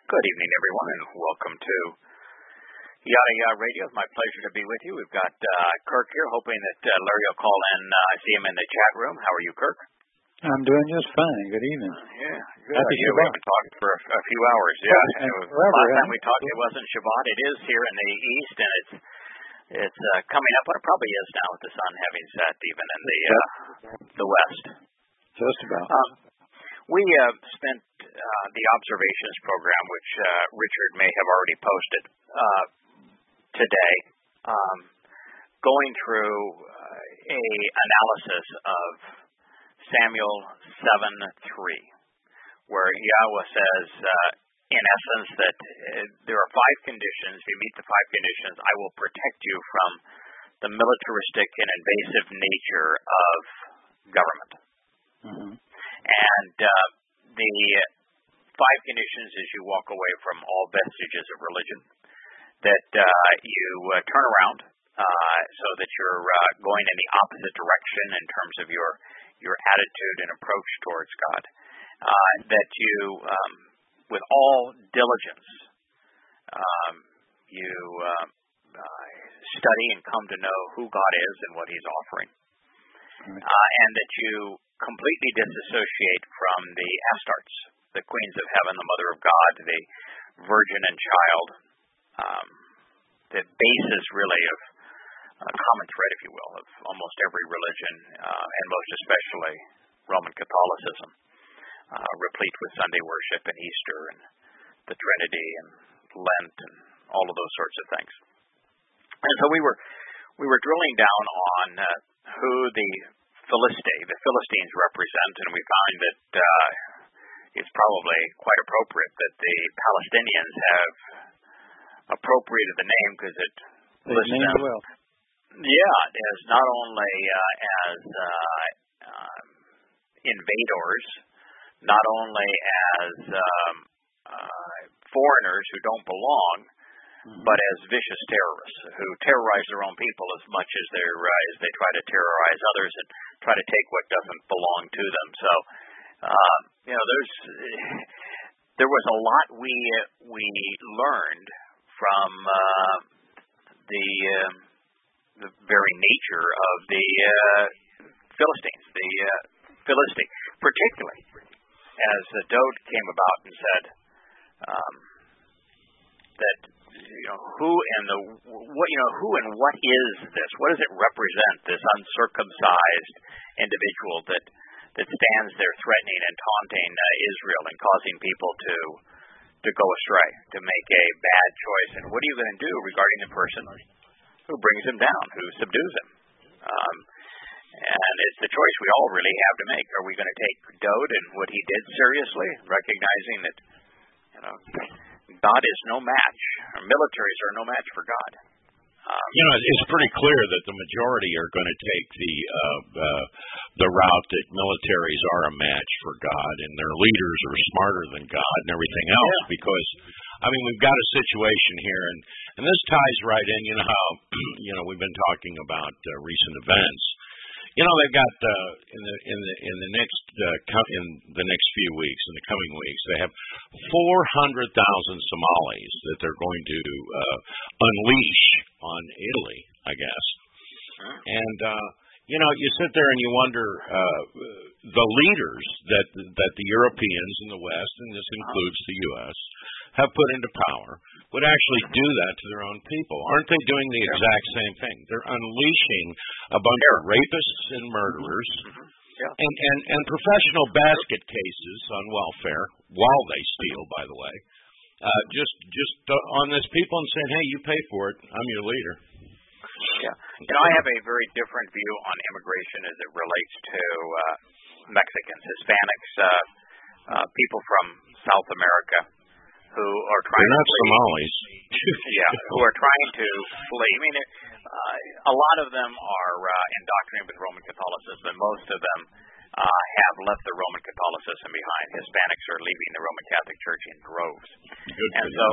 Good evening, everyone, and welcome to Yada Yada Radio. It's my pleasure to be with you. We've got Kirk here, hoping that Larry will call in, see him in the chat room. How are you, Kirk? I'm doing just fine. Good evening. Yeah, good. We've been talking for a few hours. Yeah, last time we talked, it wasn't Shabbat. It is here in the east, and it's coming up. Well, it probably is now with the sun having set, even in the west. Just about. We spent the observations program, which Richard may have already posted today, going through a analysis of Samuel 7:3, where Yahweh says, in essence, that there are 5 conditions. If you meet the 5 conditions, I will protect you from the militaristic and invasive nature of government. Mm-hmm. And the 5 conditions is you walk away from all vestiges of religion, that you turn around so that you're going in the opposite direction in terms of your attitude and approach towards God, that you, with all diligence, you study and come to know who God is and what He's offering, and that you completely disassociate from the Astartes, the queens of heaven, the mother of God, the virgin and child, the basis really of a common thread, if you will, of almost every religion, and most especially Roman Catholicism, replete with Sunday worship and Easter and the Trinity and Lent and all of those sorts of things. And so we were drilling down on who the Philistines represent, and we find that it's probably quite appropriate that the Palestinians have appropriated the name because it lists them. Well. Yeah, as not only as invaders, not only as foreigners who don't belong, but as vicious terrorists who terrorize their own people as much as they try to terrorize others and try to take what doesn't belong to them. So, there was a lot we learned from the very nature of the Philistines, the Philistine, particularly as Dode came about and said that who and what is this? What does it represent? This uncircumcised individual that stands there threatening and taunting Israel and causing people to go astray, to make a bad choice. And what are you going to do regarding the person who brings him down, who subdues him? And it's the choice we all really have to make. Are we going to take Dode and what he did seriously, recognizing that God is no match, or militaries are no match for God? It's pretty clear that the majority are going to take the route that militaries are a match for God, and their leaders are smarter than God and everything else. Yeah. Because, we've got a situation here, and this ties right in. You know how we've been talking about recent events. They've got in the next few weeks, in the coming weeks, they have 400,000 Somalis that they're going to unleash on Italy, I guess. And you sit there and you wonder the leaders that the Europeans in the West, and this includes the U.S., have put into power would actually do that to their own people. Aren't they doing the exact same thing? They're unleashing a bunch of rapists and murderers and professional basket cases on welfare while they steal, by the way. Just on this people and saying, hey, you pay for it. I'm your leader. Yeah. I have a very different view on immigration as it relates to Mexicans, Hispanics, people from South America who are trying They're not to flee. Somalis. Who are trying to flee. A lot of them are indoctrinated with Roman Catholicism, and most of them have left the Roman Catholicism behind. Hispanics are leaving the Roman Catholic Church in droves. And so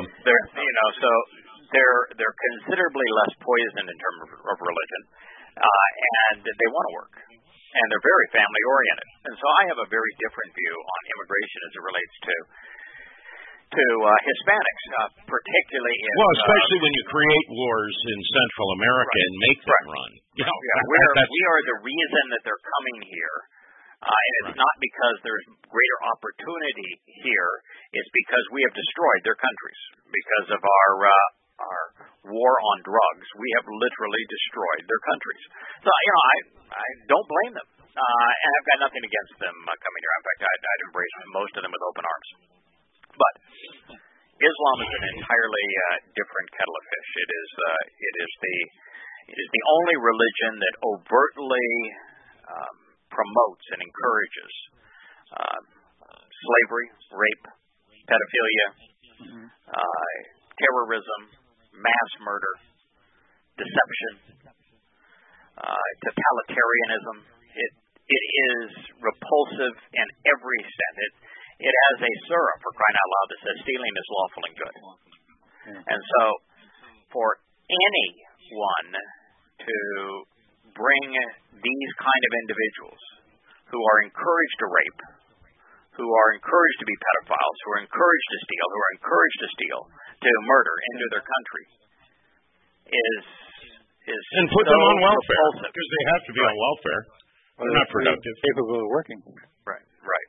they're considerably less poisoned in terms of religion, and they want to work, and they're very family oriented. And so I have a very different view on immigration as it relates to to Hispanics, particularly if... Well, especially when you create wars in Central America and make them run. We are the reason that they're coming here. And it's not because there's greater opportunity here. It's because we have destroyed their countries. Because of our war on drugs, we have literally destroyed their countries. So, I don't blame them. And I've got nothing against them coming here. In fact, I'd embrace most of them with open arms. But Islam is an entirely different kettle of fish. It is the only religion that overtly promotes and encourages slavery, rape, pedophilia, terrorism, mass murder, deception, totalitarianism. It is repulsive in every sense. It has a surah, for crying out loud, that says stealing is lawful and good. And so for anyone to bring these kind of individuals who are encouraged to rape, who are encouraged to be pedophiles, who are encouraged to steal, who are encouraged to murder into their country is and put them on welfare, because they have to be on welfare. Well, they're not productive. Capable of working. Right.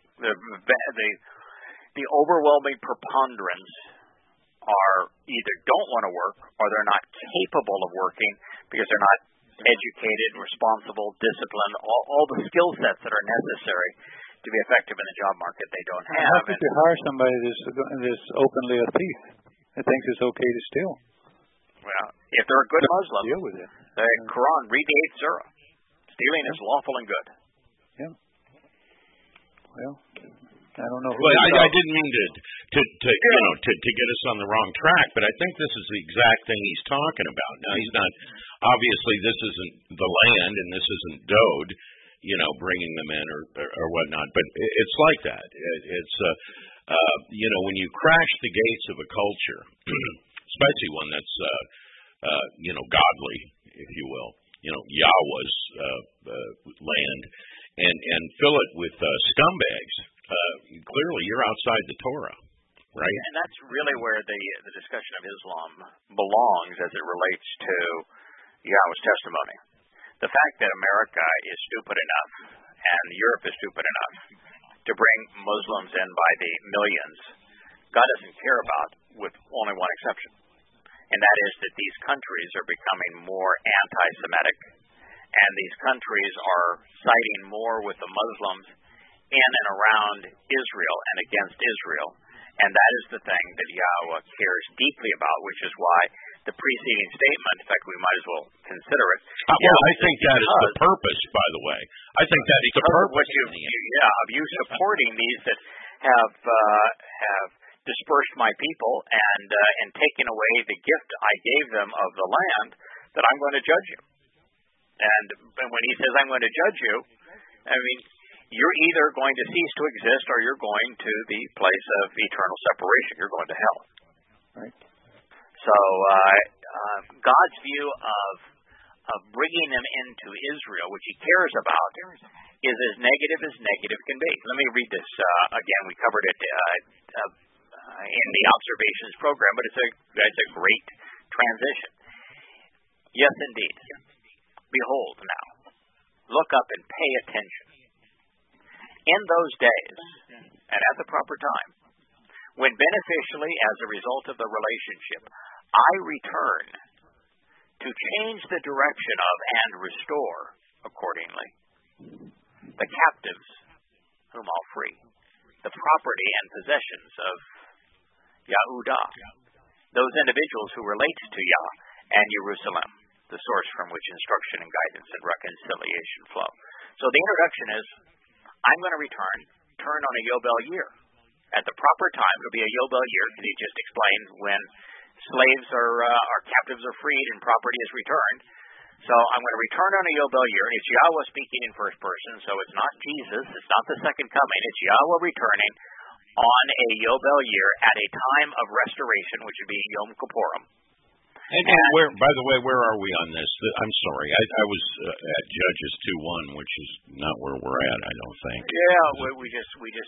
The overwhelming preponderance are either don't want to work or they're not capable of working because they're not educated, responsible, disciplined, all the skill sets that are necessary to be effective in the job market they don't have. How could you hire somebody that's openly a thief that thinks it's okay to steal? Well, if they're a good Muslim, deal with it. The Quran, read the 8th surah. Stealing is lawful and good. Yeah. Well, I don't know. Well, I didn't mean to get us on the wrong track, but I think this is the exact thing he's talking about. Now, he's not obviously this isn't the land and this isn't Dode, bringing them in or whatnot, but it's like that. It's when you crash the gates of a culture, especially one that's godly, if you will, Yahweh's land, and fill it with scumbags. Clearly, you're outside the Torah, right? And that's really where the discussion of Islam belongs as it relates to Yahweh's testimony. The fact that America is stupid enough and Europe is stupid enough to bring Muslims in by the millions, God doesn't care about, with only one exception. And that is that these countries are becoming more anti-Semitic, and these countries are siding more with the Muslims in and around Israel and against Israel. And that is the thing that Yahweh cares deeply about, which is why the preceding statement, in fact, we might as well consider it. Well, I think that is the purpose, by the way. I think that's the purpose. Of you supporting these that have dispersed my people and taken away the gift I gave them of the land, that I'm going to judge you. And when he says I'm going to judge you, I mean, you're either going to cease to exist or you're going to the place of eternal separation. You're going to hell. Right. So God's view of bringing them into Israel, which he cares about, is as negative can be. Let me read this again. We covered it in the observations program, but it's a great transition. Yes, indeed. Behold now, look up and pay attention. In those days, and at the proper time, when beneficially as a result of the relationship, I return to change the direction of and restore, accordingly, the captives whom I'll free, the property and possessions of Yahudah, those individuals who relate to Yah and Jerusalem, the source from which instruction and guidance and reconciliation flow. So the introduction is, I'm going to turn on a Yobel year. At the proper time, it'll be a Yobel year, because he just explains when slaves or captives are freed and property is returned. So I'm going to return on a Yobel year. It's Yahweh speaking in first person, so it's not Jesus. It's not the second coming. It's Yahweh returning on a Yobel year at a time of restoration, which would be Yom Kippurim. And where, by the way, where are we on this? I'm sorry, I was at Judges 2:1, which is not where we're at, I don't think. Yeah, we just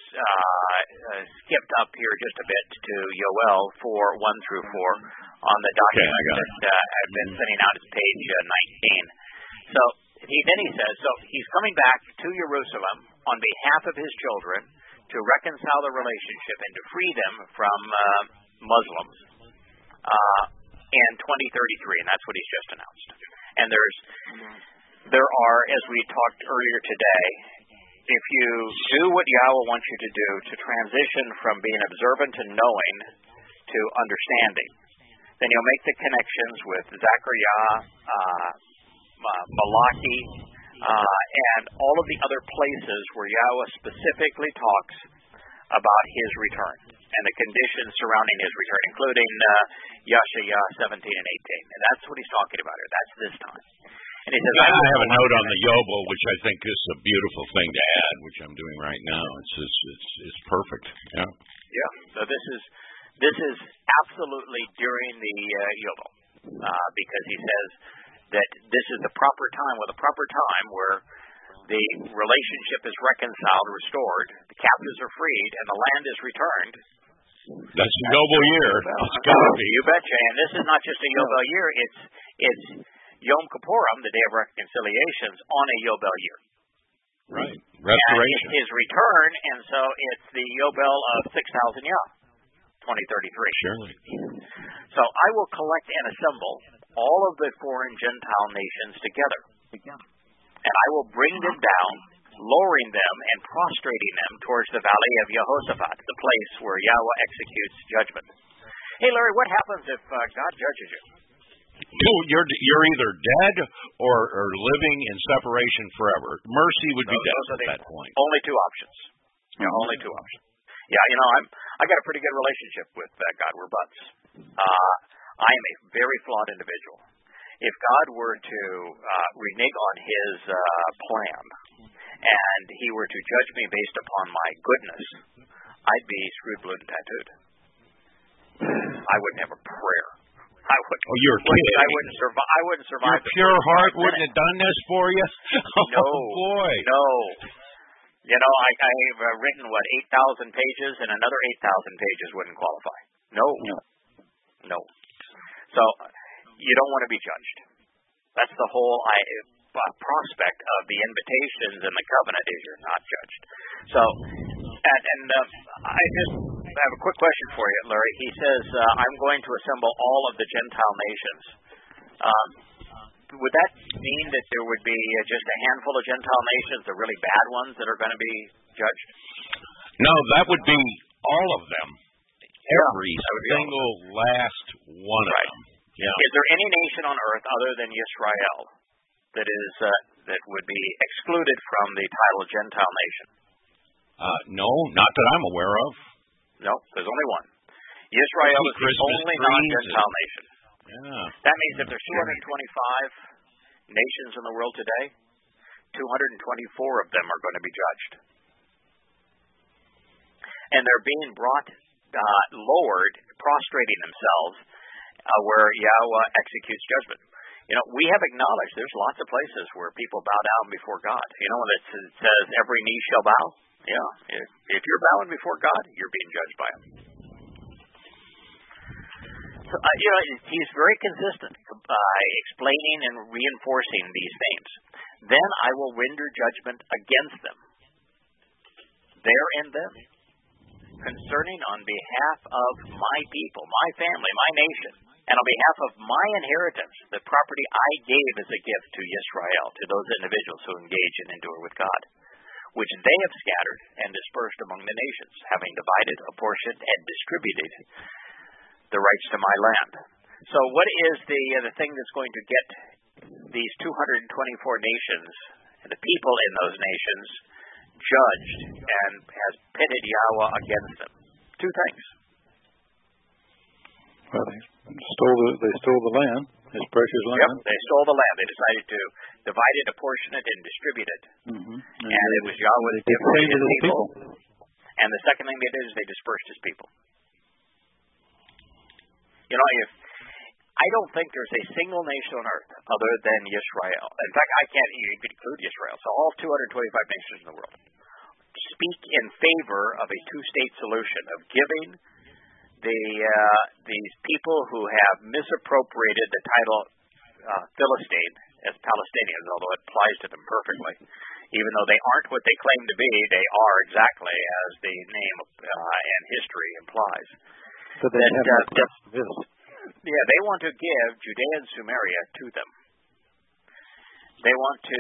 skipped up here just a bit to Yoel 4:1-4 on the document that I've been sending out. It's page 19. So then he says, so he's coming back to Jerusalem on behalf of his children to reconcile the relationship and to free them from Muslims in 2033, and that's what he's just announced. And there are, as we talked earlier today, if you do what Yahweh wants you to do to transition from being observant to knowing to understanding, then you'll make the connections with Zechariah, Malachi, and all of the other places where Yahweh specifically talks about his return and the conditions surrounding his return, including Yeshayah 17 and 18. And that's what he's talking about here. That's this time. And he says, I have a note on the Yobel, which I think is a beautiful thing to add, which I'm doing right now. It's perfect. Yeah. Yeah. So this is absolutely during the Yobel, because he says that this is the proper time, where the relationship is reconciled, restored, the captives are freed, and the land is returned. That's the Yobel year. It's got to be. You betcha. And this is not just a Yobel year. It's Yom Kippurim, the Day of Reconciliations, on a Yobel year. Right. Restoration. And his return, and so it's the Yobel of 6,000 Yah, 2033. Surely. So I will collect and assemble all of the foreign Gentile nations together. And I will bring them down, lowering them and prostrating them towards the valley of Jehoshaphat, the place where Yahweh executes judgment. Hey, Larry, what happens if God judges you? You're either dead or living in separation forever. Mercy would be death at that point. Only two options. Only two options. Yeah, I got a pretty good relationship with God. We're buds. I am a very flawed individual. If God were to renege on his plan and he were to judge me based upon my goodness, I'd be screwed, glued, and tattooed. I wouldn't have a prayer. You're kidding. I wouldn't survive. Your pure heart wouldn't have done this for you? No. Oh, boy. No. I've written, 8,000 pages, and another 8,000 pages wouldn't qualify. No. So, you don't want to be judged. That's the whole prospect of the invitations and the covenant is you're not judged. So, I just have a quick question for you, Larry. He says, I'm going to assemble all of the Gentile nations. Would that mean that there would be just a handful of Gentile nations, the really bad ones, that are going to be judged? No, that would be all of them. Every single last one of them. Yeah. Is there any nation on earth other than Yisrael that would be excluded from the title Gentile nation? No, not that I'm aware of. No, there's only one. Yisrael is the only non-Gentile nation. Yeah. That means if there's 225 nations in the world today, 224 of them are going to be judged. And they're being brought lowered, prostrating themselves, where Yahweh executes judgment. We have acknowledged there's lots of places where people bow down before God. When it says every knee shall bow. Yeah, if you're bowing before God, you're being judged by him. So, he's very consistent explaining and reinforcing these things. Then I will render judgment against them, there and then, concerning on behalf of my people, my family, my nation, and on behalf of my inheritance, the property I gave as a gift to Yisrael, to those individuals who engage and endure with God, which they have scattered and dispersed among the nations, having divided, apportioned, and distributed the rights to my land. So what is the thing that's going to get these 224 nations and the people in those nations judged and has pitted Yahweh against them? Two things. Well, they stole the land, his precious land. Yep, they stole the land. They decided to divide it, apportion it, and distribute it. Mm-hmm. And it was Yahweh's gift to his people. And the second thing they did is they dispersed his people. I don't think there's a single nation on earth other than Israel. In fact, I can't even include Israel. So all 225 nations in the world speak in favor of a two-state solution, of giving these people who have misappropriated the title Philistine as Palestinians, although it applies to them perfectly. Even though they aren't what they claim to be, they are exactly as the name and history implies. So they they want to give Judea and Samaria to them. They want to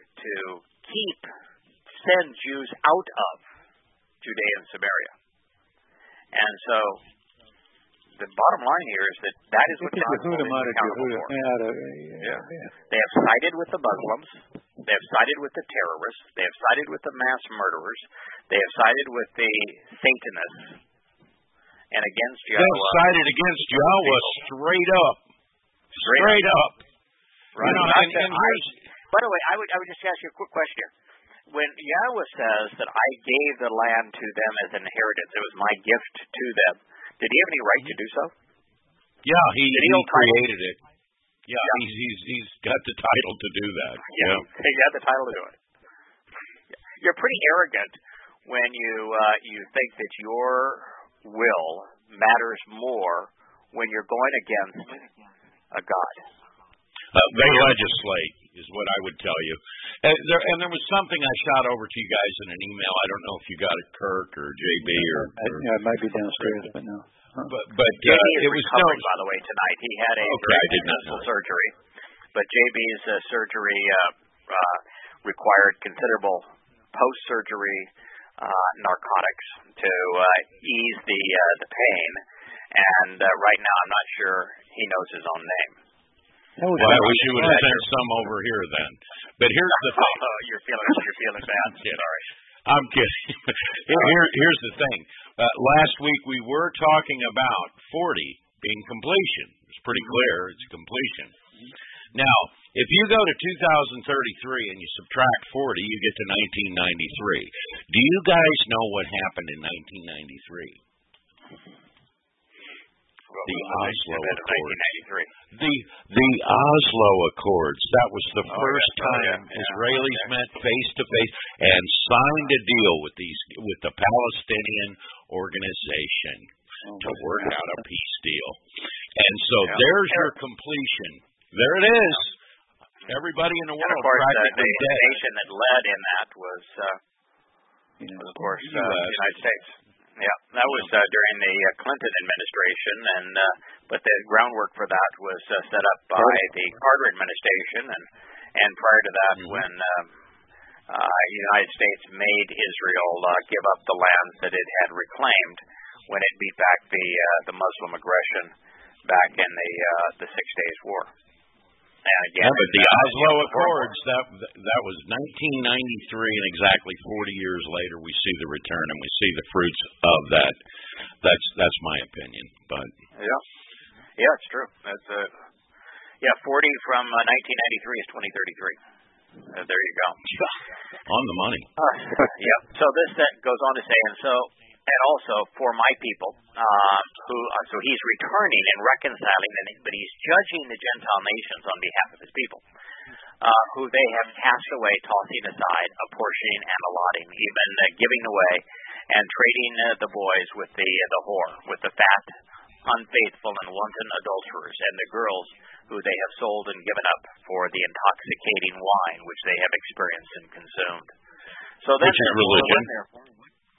send Jews out of Judea and Samaria. And so the bottom line here is that is what God's accountable for. They have sided with the Muslims. They have sided with the terrorists. They have sided with the mass murderers. They have sided with the Satanists. And against Yahweh. They sided against Yahweh straight up. Straight up. Right. By the way, I would just ask you a quick question here. When Yahweh says that I gave the land to them as an inheritance, it was my gift to them, did he have any right to do so? Yeah, he created it. Yeah, he's got the title to do that. Yeah, he got the title to do it. You're pretty arrogant when you think that your will matters more when you're going against a God. They legislate, is what I would tell you. And there was something I shot over to you guys in an email. I don't know if you got it, Kirk or JB or it might be downstairs, but no. But JB is recovering, by the way, tonight. He had a successful surgery, but JB's surgery required considerable post-surgery narcotics to ease the pain, and right now I'm not sure he knows his own name. Well, I wish you would have sent some over here then. But here's the thing. You're feeling bad. All right. I'm kidding. Here's the thing. Last week we were talking about 40 being completion. It's pretty clear it's completion. Now, if you go to 2033 and you subtract 40, you get to 1993. Do you guys know what happened in 1993? The Oslo Accords. The Oslo Accords. That was the first time Israelis met face to face and signed a deal with the Palestinian organization to work out a peace deal. And so there's your completion. There it is. Everybody in the world. And of course, the nation that led in that was of course, the United States. Yeah, that was during the Clinton administration, but the groundwork for that was set up by the Carter administration, and prior to that, when the United States made Israel give up the lands that it had reclaimed when it beat back the Muslim aggression back in the 6 Days War. And again, but the Oslo Accords, that was 1993, and exactly 40 years later, we see the return and we see the fruits of that. That's my opinion. But it's true. That's 40 from 1993 is 2033. There you go. On the money. So this goes on to say, and also for my people, so he's returning and reconciling, but he's judging the Gentile nations on behalf of his people, who they have cast away, tossing aside, apportioning and allotting, even giving away and trading the boys with the whore, with the fat, unfaithful and wanton adulterers, and the girls who they have sold and given up for the intoxicating wine which they have experienced and consumed. So then, which is religion.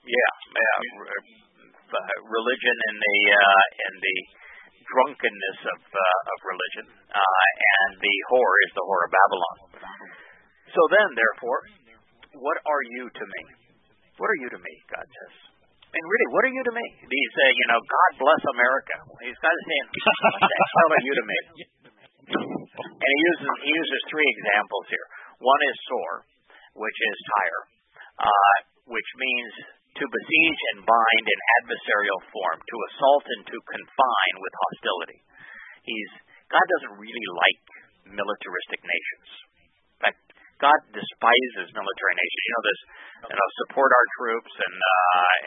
Religion in the drunkenness of religion, and the whore is the whore of Babylon. So then, therefore, what are you to me? What are you to me? God says. And really, what are you to me? These, God bless America. He's kind of saying, what the hell are you to me? And he uses three examples here. One is Sor, which is Tyre, which means to besiege and bind in adversarial form, to assault and to confine with hostility. God doesn't really like militaristic nations. In fact, God despises military nations. This, support our troops and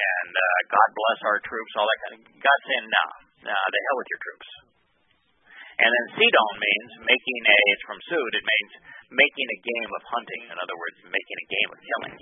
God bless our troops, all that kind of. God's saying, no, the hell with your troops. And then Sidon means it's from Sud, it means making a game of hunting. In other words, making a game of killing.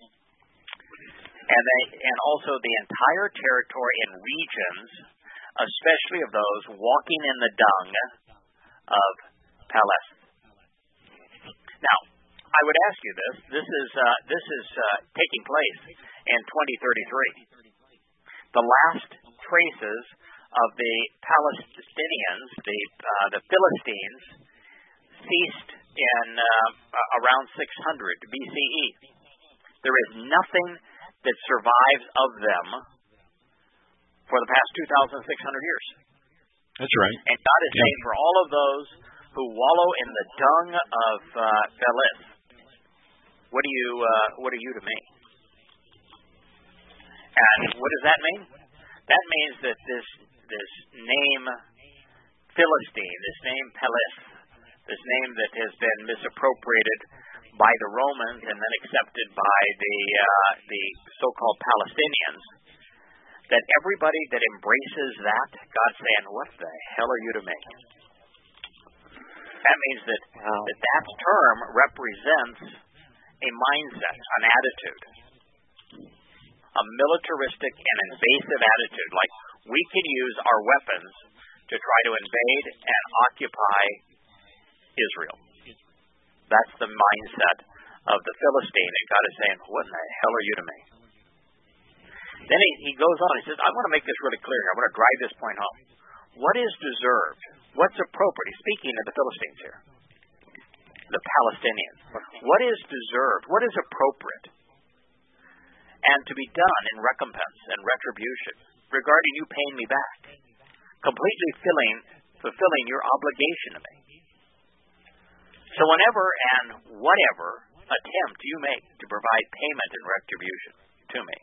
And also the entire territory and regions, especially of those walking in the dung of Palestine. Now, I would ask you this. This is taking place in 2033. The last traces of the Palestinians, the Philistines, ceased in around 600 BCE. There is nothing that survives of them for the past 2,600 years. That's right. And God is saying for all of those who wallow in the dung of Philist, what are you to me? And what does that mean? That means that this name Philistine, this name Pelis, this name that has been misappropriated by the Romans and then accepted by the so-called Palestinians, that everybody that embraces that, God's saying, what the hell are you to me? That means that term represents a mindset, an attitude, a militaristic and invasive attitude, like we can use our weapons to try to invade and occupy Israel. That's the mindset of the Philistine, and God is saying, what in the hell are you to me? Then he goes on, he says, I want to make this really clear. I want to drive this point home. What is deserved? What's appropriate? He's speaking of the Philistines here. The Palestinians. What is deserved? What is appropriate? And to be done in recompense and retribution regarding you paying me back. Completely fulfilling your obligation to me. So whenever and whatever attempt you make to provide payment and retribution to me,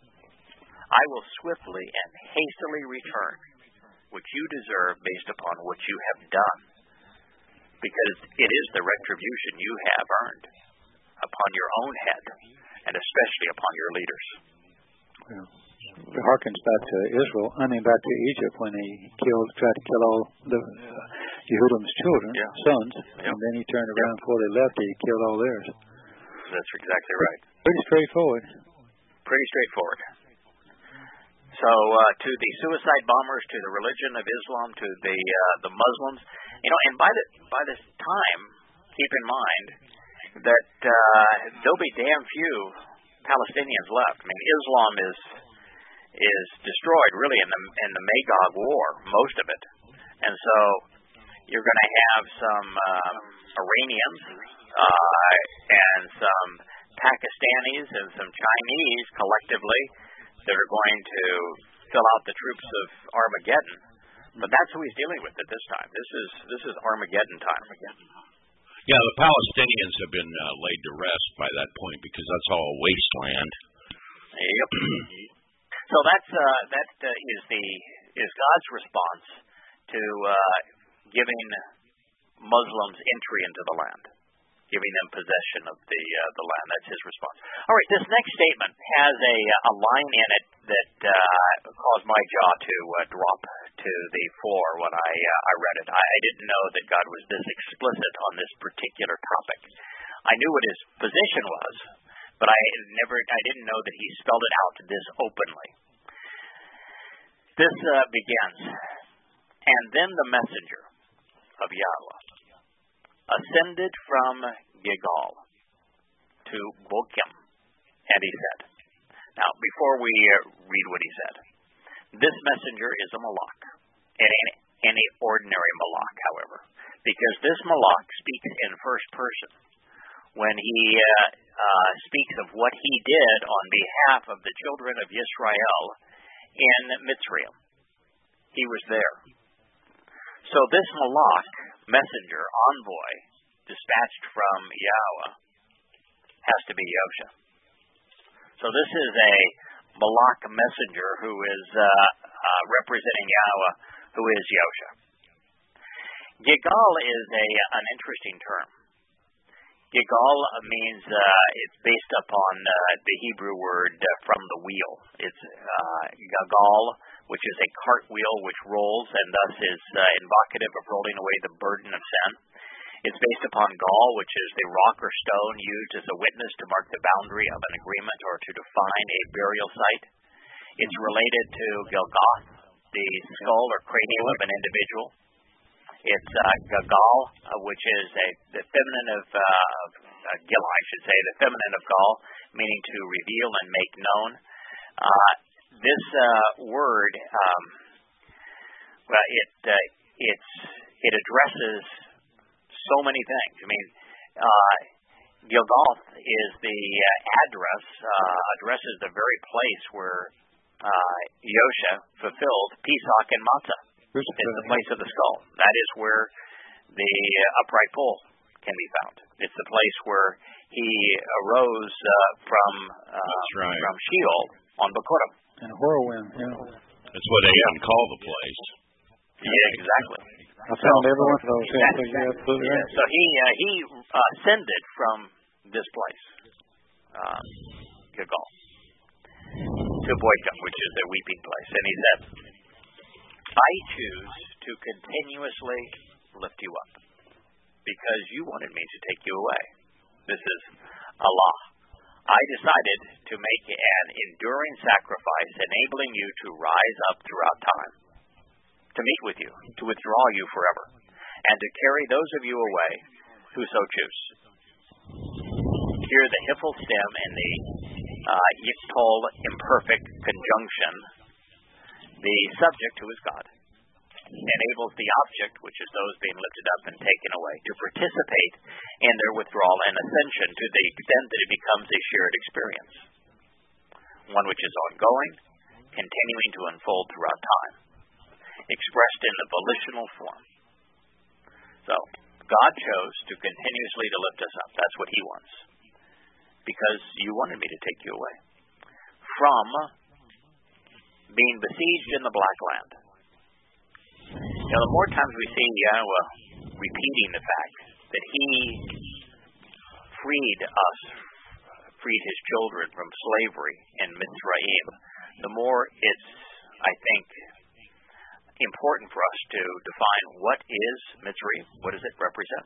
I will swiftly and hastily return what you deserve based upon what you have done, because it is the retribution you have earned upon your own head, and especially upon your leaders. Yeah. It harkens back to back to Egypt, when he tried to kill all the Yehudim's children, sons, and then he turned around before they left, he killed all theirs. That's exactly right. Pretty straightforward. Pretty straightforward. So to the suicide bombers, to the religion of Islam, to the Muslims, and by this time, keep in mind that there'll be damn few Palestinians left. I mean, Islam is destroyed really in the Magog War, most of it, and so you're going to have some Iranians and some Pakistanis and some Chinese collectively that are going to fill out the troops of Armageddon. But that's who he's dealing with at this time. This is Armageddon time. Yeah, the Palestinians have been laid to rest by that point, because that's all wasteland. Yep. So that is God's response to giving Muslims entry into the land, giving them possession of the land. That's his response. All right, this next statement has a line in it that caused my jaw to drop to the floor when I read it. I didn't know that God was this explicit on this particular topic. I knew what his position was, but I didn't know that he spelled it out this openly. This begins, and then the messenger of Yahweh ascended from Gilgal to Bochim, and he said. Now, before we read what he said, this messenger is a malach. It ain't any ordinary malach, however, because this malach speaks in first person when he speaks of what he did on behalf of the children of Yisrael in Mitzrayim. He was there. So this malach, messenger, envoy, dispatched from Yahweh, has to be Yosha. So this is a malach messenger who is representing Yahweh, who is Yosha. Gilgal is an interesting term. Gilgal means it's based upon the Hebrew word from the wheel. It's Gagal which is a cartwheel which rolls and thus is invocative of rolling away the burden of sin. It's based upon gall, which is the rock or stone used as a witness to mark the boundary of an agreement or to define a burial site. It's related to Gilgoth, the skull or cranium of an individual. It's Gagal, which is the feminine of Gil, I should say, the feminine of Gal, meaning to reveal and make known. This word, it addresses so many things. I mean, Gilgoth is the addresses the very place where Yosha fulfilled Pesach and Matzah. It's the place of the skull. That is where the upright pole can be found. It's the place where he arose from Sheol on Bakurim. And a whirlwind, yeah. That's what they call the place. Yeah, exactly. I found every one of those. So he ascended from this place, Gilgal, to Boicha, which is a weeping place. And he said, I choose to continuously lift you up because you wanted me to take you away. This is Allah. I decided to make an enduring sacrifice, enabling you to rise up throughout time, to meet with you, to withdraw you forever, and to carry those of you away who so choose. Here the hiphil stem and the yiktol imperfect conjunction, the subject who is God, enables the object, which is those being lifted up and taken away, to participate in their withdrawal and ascension to the extent that it becomes a shared experience, one which is ongoing, continuing to unfold throughout time, expressed in the volitional form. So, God chose to continuously to lift us up. That's what He wants. Because you wanted me to take you away from being besieged in the Black Land. Now, the more times we see Yahweh repeating the fact that He freed His children from slavery in Mitzrayim, the more it's, I think, important for us to define what is Mitzrayim. What does it represent?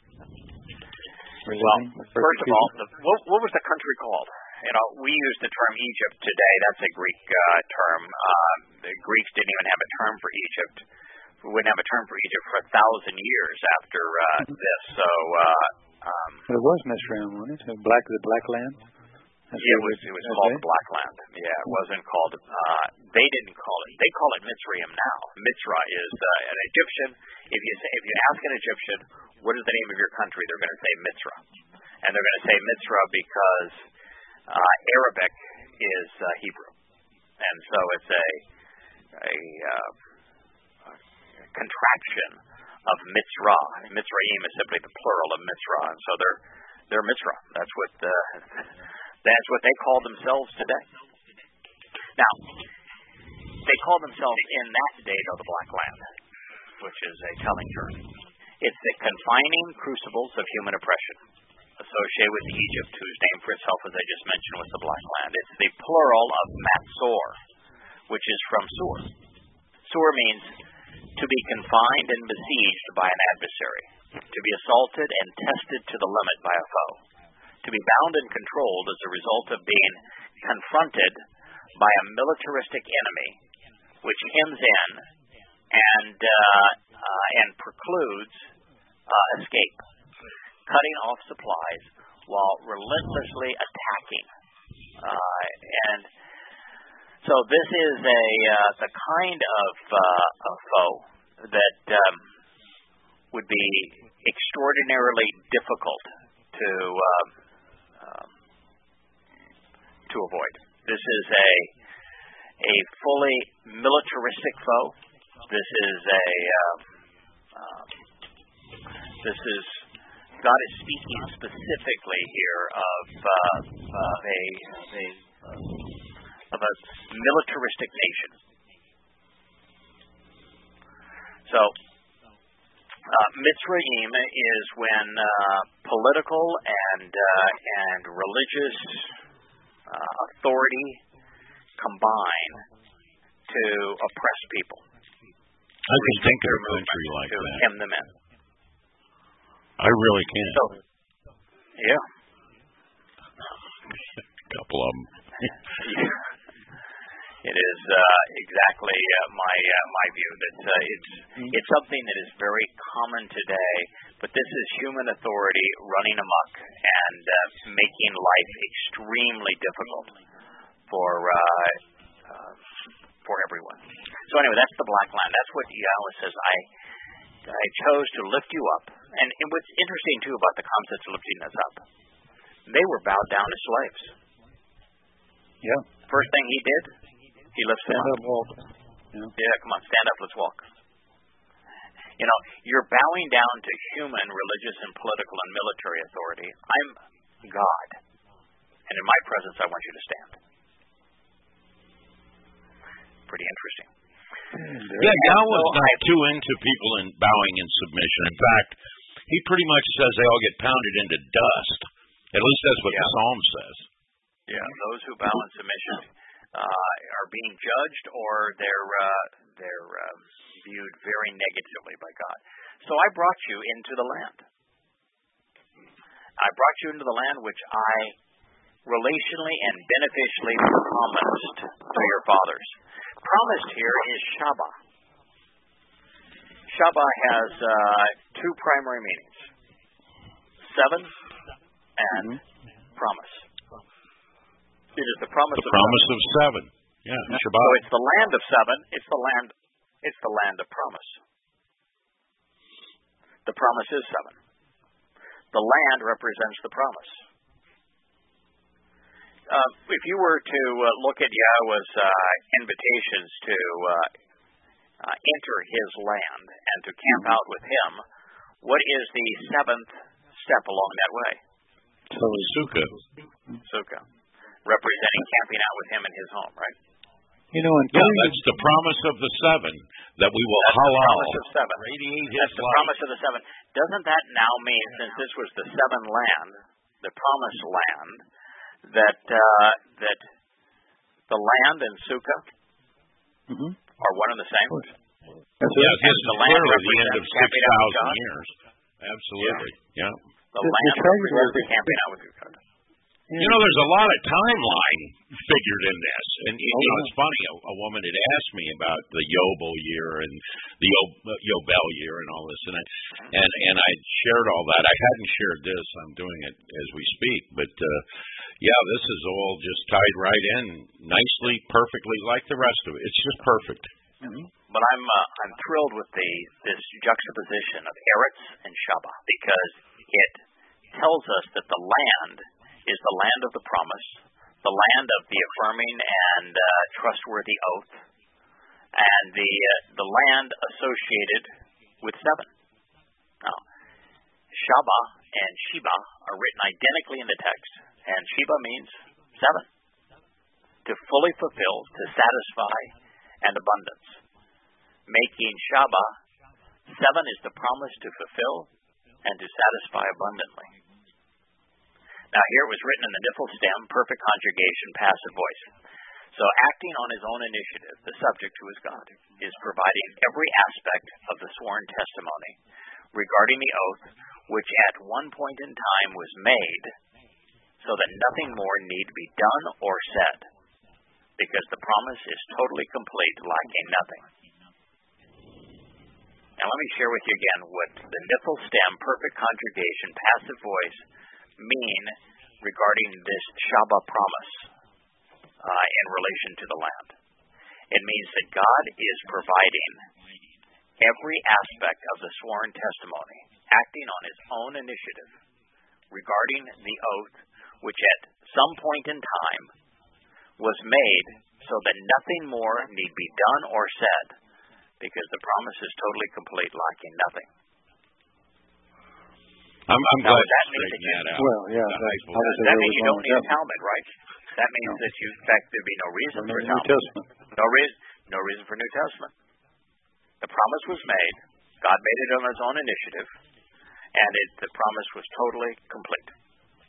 Well, first of all, what was the country called? You know, we use the term Egypt today. That's a Greek term. The Greeks didn't even have a term for Egypt. We wouldn't have a term for Egypt for 1,000 years after this. So it was Mitzrayim, wasn't it? The Black Land. It was called the Black Land. Yeah, it wasn't called. They didn't call it. They call it Mitzrayim now. Mitra is an Egyptian. If you ask an Egyptian, what is the name of your country? They're going to say Mitra, and they're going to say Mitra because Arabic is Hebrew, and so it's a contraction of Mitzra. Mitzrayim is simply the plural of Mitzra, and so they're Mitra. That's what they call themselves today. Now, they call themselves in that day of the Black Land, which is a telling term. It's the confining crucibles of human oppression associated with Egypt, whose name for itself, as I just mentioned, was the Black Land. It's the plural of Matsor, which is from Sur. Sur means to be confined and besieged by an adversary, to be assaulted and tested to the limit by a foe, to be bound and controlled as a result of being confronted by a militaristic enemy, which hems in and precludes escape, cutting off supplies while relentlessly attacking. And so this is the kind of foe that would be extraordinarily difficult to avoid. This is a fully militaristic foe. God is speaking specifically here of a militaristic nation. So, Mitzrayim is when political and religious authority combine to to oppress people. I can think of a country like to that. hem them in. I really can. So, yeah. A couple of them. It is exactly my view that it's something that is very common today, but this is human authority running amok and making life extremely difficult for everyone. So anyway, that's the black line. That's what Yahweh says. I chose to lift you up. And what's interesting too about the concept of lifting us up, they were bowed down as slaves. Yeah. First thing he did, he lifts them up. Walk. Yeah, come on, stand up, let's walk. You know, you're bowing down to human, religious, and political and military authority. I'm God. And in my presence, I want you to stand. Pretty interesting. Yeah, Yahweh's not too into people in bowing in submission. In fact, he pretty much says they all get pounded into dust. At least that's what the Psalm says. Yeah, those who bow in submission are being judged, or they're viewed very negatively by God. So I brought you into the land. I brought you into the land which I relationally and beneficially promised to your fathers. Promised here is Shabbat. Shabbat has two primary meanings: 7 and promise. It is the promise of 7. Yeah, Shabbat. So it's the land of 7. It's the land of promise. The promise is 7. The land represents the promise. If you were to look at Yahweh's invitations to enter his land and to camp out with him, what is the 7th step along that way? Sukkah. Representing camping out with him in his home, right? You know, that's the promise of the 7, that we will halal. Radiate his life. The promise of the 7. Doesn't that now mean, since this was the 7 land, the promised land, that the land and Sukkah are one and the same? This is the land the end of 6,000 years. Absolutely. Yeah. The land represents camping out with God. You know, there's a lot of timeline figured in this. And, you know, it's funny, a woman had asked me about the Yobel year and the Yobel year and all this. And I shared all that. I hadn't shared this. I'm doing it as we speak. But, this is all just tied right in nicely, perfectly, like the rest of it. It's just perfect. But I'm thrilled with this juxtaposition of Eretz and Shabbat, because it tells us that the land is the land of the promise, the land of the affirming and trustworthy oath, and the land associated with 7. Now, Shabbat and Sheba are written identically in the text, and Sheba means 7. To fully fulfill, to satisfy, and abundance. Making Shabbat, 7 is the promise to fulfill and to satisfy abundantly. Now, here it was written in the Niphal stem, perfect conjugation, passive voice. So, acting on his own initiative, the subject, who is God, is providing every aspect of the sworn testimony regarding the oath, which at one point in time was made, so that nothing more need be done or said, because the promise is totally complete, lacking nothing. Now, let me share with you again what the Niphal stem, perfect conjugation, passive voice, mean regarding this Shabbat promise in relation to the land. It means that God is providing every aspect of the sworn testimony, acting on his own initiative regarding the oath, which at some point in time was made so that nothing more need be done or said, because the promise is totally complete, lacking nothing. I'm glad that straightened that out. Well, yeah. That means you don't need a Talmud, right? That means that in fact, there'd be no reason for a Talmud. No reason for New Testament. The promise was made. God made it on his own initiative, and the promise was totally complete.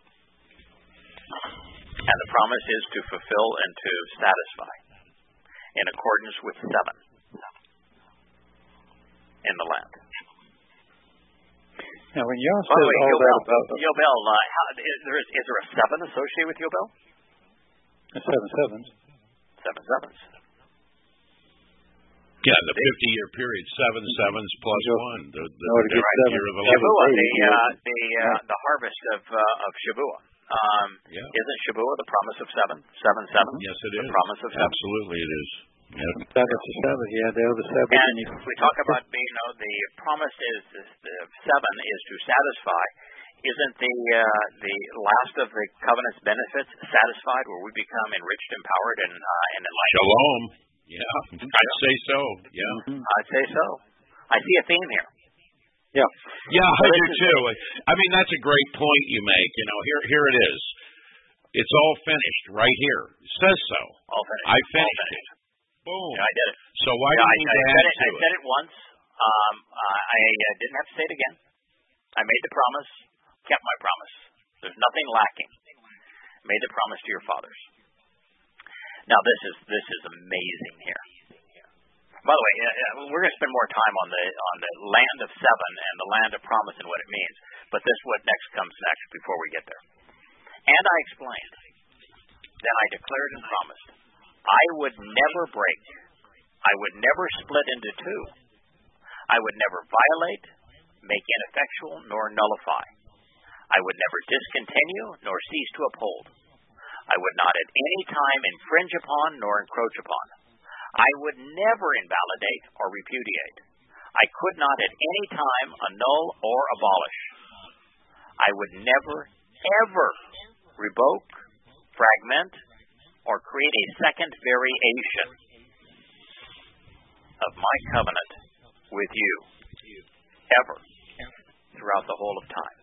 And the promise is to fulfill and to satisfy. in accordance with 7 in the land. Now, when y'all said all that about Yobel, is there a 7 associated with Yobel? 7 sevens. 7 sevens. Yeah, the 50-year period, 7 sevens plus 1. The year of the Shavuot, the harvest of Shavuot. Isn't Shavuot the promise of 7? 7, 7? Yes, it is. The promise of 7. Absolutely, it is. Yep. Sabbath, yeah, the other Sabbath. And we talk about, the promise is the 7 is to satisfy. Isn't the last of the covenant's benefits satisfied, where we become enriched, empowered, and enlightened? Shalom. Yeah, I'd say so. Yeah, I'd say so. I see a theme here. Yeah. Yeah, I do too. I mean, that's a great point you make. Here it is. It's all finished right here. It says so. All finished. I finished it. Boom. Yeah, I did it. So why do you add to it? I said it once. I didn't have to say it again. I made the promise, kept my promise. There's nothing lacking. Made the promise to your fathers. Now this is amazing here. By the way, we're going to spend more time on the land of 7 and the land of promise and what it means. But what next comes next before we get there. And I explained. Then I declared and promised. I would never break. I would never split into 2. I would never violate, make ineffectual, nor nullify. I would never discontinue, nor cease to uphold. I would not at any time infringe upon, nor encroach upon. I would never invalidate or repudiate. I could not at any time annul or abolish. I would never, ever revoke, fragment, or create a second variation of my covenant with you, ever, throughout the whole of time.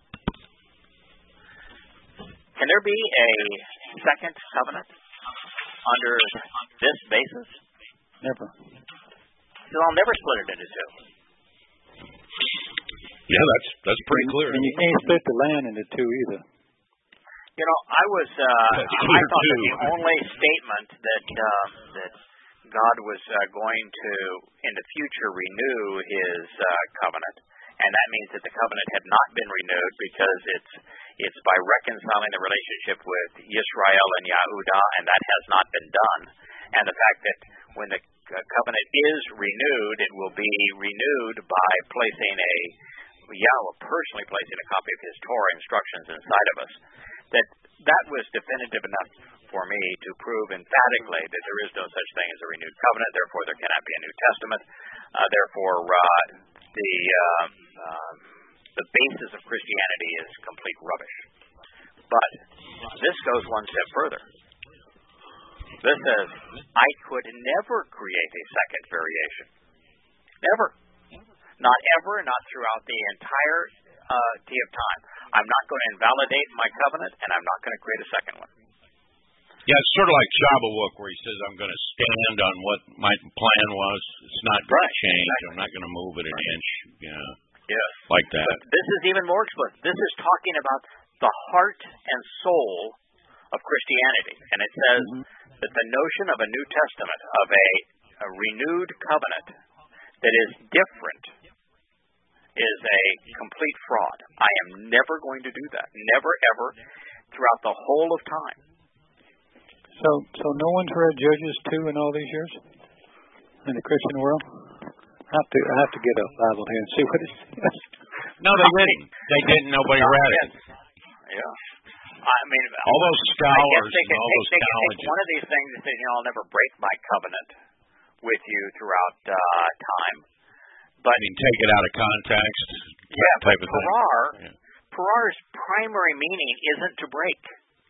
Can there be a second covenant under this basis? Never. So I'll never split it into 2. Yeah, that's pretty clear. And you can't split the land into 2 either. I thought that the only statement that God was going to, in the future, renew His covenant, and that means that the covenant had not been renewed because it's by reconciling the relationship with Yisrael and Yahudah, and that has not been done. And the fact that when the covenant is renewed, it will be renewed by placing Yahweh personally placing a copy of His Torah instructions inside of us. That was definitive enough for me to prove emphatically that there is no such thing as a renewed covenant. Therefore, there cannot be a New Testament. Therefore, the basis of Christianity is complete rubbish. But this goes one step further. This says, I could never create a second variation. Never. Not ever, not throughout the entirety of time. I'm not going to invalidate my covenant, and I'm not going to create a second one. Yeah, it's sort of like Shavuot, where he says, I'm going to stand on what my plan was. It's not going to change. Exactly. I'm not going to move it an inch. Yeah. Yes. Like that. But this is even more explicit. This is talking about the heart and soul of Christianity. And it says that the notion of a New Testament, of a renewed covenant that is different, is a complete fraud. I am never going to do that. Never, ever, throughout the whole of time. So no one's read Judges 2 in all these years in the Christian world? I have to get a Bible here and see what it says. No, they didn't. They didn't. Nobody read it. Yeah. I mean, all those scholars they and all those colleges. One of these things is that I'll never break my covenant with you throughout time. But take it out of context. Type of thing. Parar's primary meaning isn't to break.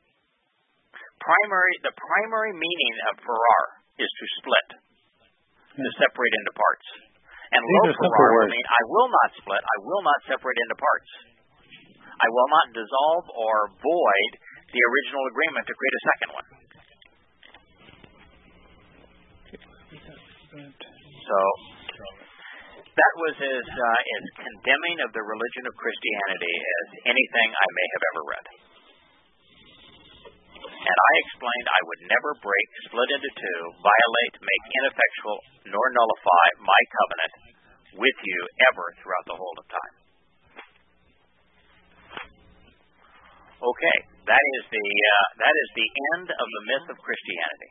The primary meaning of parar is to split, to separate into parts. And lo parar means I will not split, I will not separate into parts. I will not dissolve or void the original agreement to create a second one. So that was as condemning of the religion of Christianity as anything I may have ever read. And I explained I would never break, split into two, violate, make ineffectual, nor nullify my covenant with you ever throughout the whole of time. Okay, that is the end of the myth of Christianity.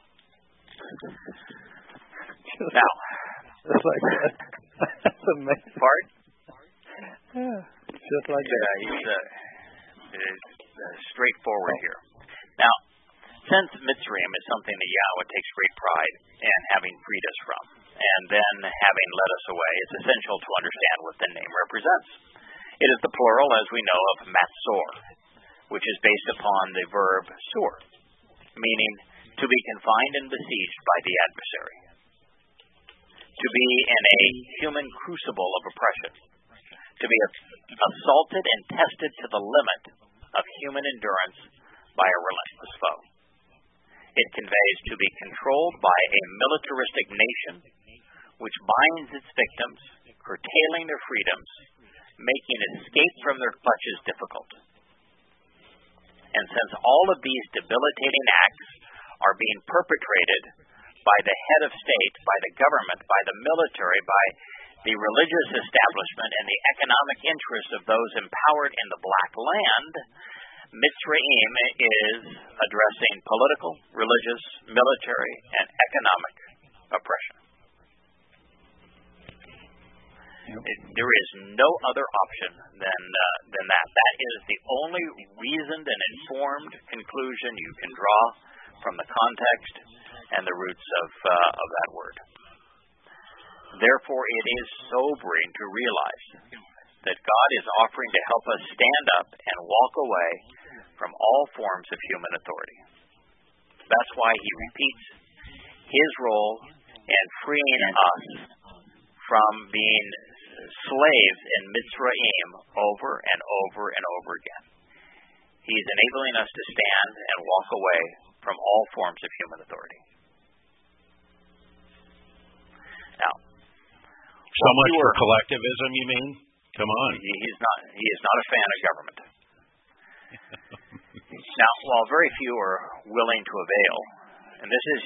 Now, just like that. That's amazing. Pardon? Yeah, just like that. He's straightforward here. Now, since Mitzrayim is something that Yahweh takes great pride in having freed us from, and then having led us away, it's essential to understand what the name represents. It is the plural, as we know, of matzor, which is based upon the verb sur, meaning to be confined and besieged by the adversary, to be in a human crucible of oppression, to be assaulted and tested to the limit of human endurance by a relentless foe. It conveys to be controlled by a militaristic nation which binds its victims, curtailing their freedoms, making escape from their clutches difficult. And since all of these debilitating acts are being perpetrated by the head of state, by the government, by the military, by the religious establishment, and the economic interests of those empowered in the Black Land, Mitzrayim is addressing political, religious, military, and economic oppression. There is no other option than that. That is the only reasoned and informed conclusion you can draw from the context and the roots of that word. Therefore, it is sobering to realize that God is offering to help us stand up and walk away from all forms of human authority. That's why he repeats his role in freeing us from being slaves in Mitzrayim over and over and over again. He's enabling us to stand and walk away from all forms of human authority. Now, so much for collectivism, you mean? Come on. He is not a fan of government. Now, while very few are willing to avail, and this is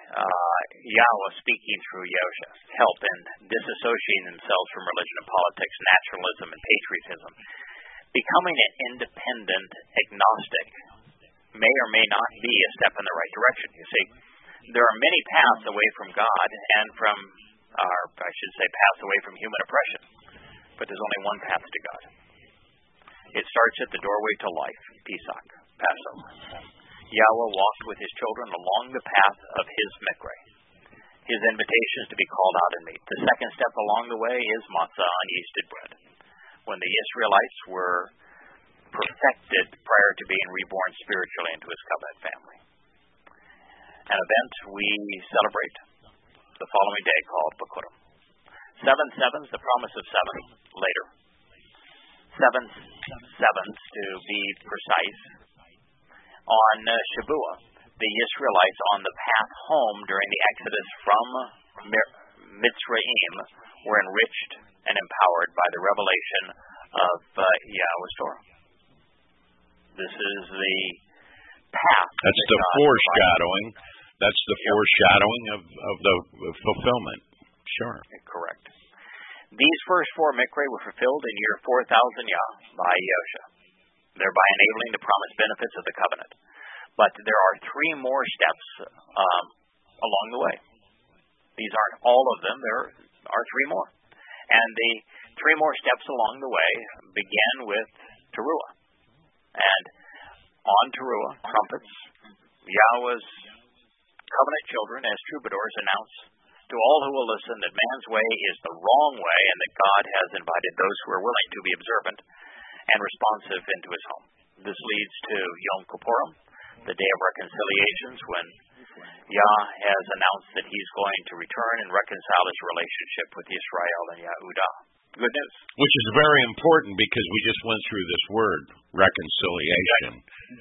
Yahweh speaking through Yosha, help in disassociating themselves from religion and politics, naturalism and patriotism, becoming an independent agnostic may or may not be a step in the right direction. You see, there are many paths away from God and from, paths away from human oppression, but there's only one path to God. It starts at the doorway to life, Pesach, Passover. Yahweh walked with his children along the path of his Mikre. His invitation is to be called out and meet. The second step along the way is matzah, unyeasted bread. When the Israelites were perfected prior to being reborn spiritually into his covenant family. An event we celebrate the following day called Bikurim. 7 sevens, the promise of 7 later. 7 sevens, to be precise. On Shavuot, the Israelites on the path home during the Exodus from Mitzrayim were enriched and empowered by the revelation of Yahweh's Torah. This is the path. That's the foreshadowing. That's the foreshadowing of the fulfillment. Sure. Correct. These first 4 Mikre were fulfilled in year 4000 Yah by Yosha, thereby enabling the promised benefits of the covenant. But there are 3 more steps along the way. These aren't all of them. There are 3 more. And the 3 more steps along the way begin with Teruah. And on Teruah, trumpets, Yahweh's covenant children as troubadours announce to all who will listen that man's way is the wrong way and that God has invited those who are willing to be observant and responsive into his home. This leads to Yom Kippurim, the day of reconciliations, when Yah has announced that he's going to return and reconcile his relationship with Israel and Yehudah. Good news. Which is very important because we just went through this word, reconciliation,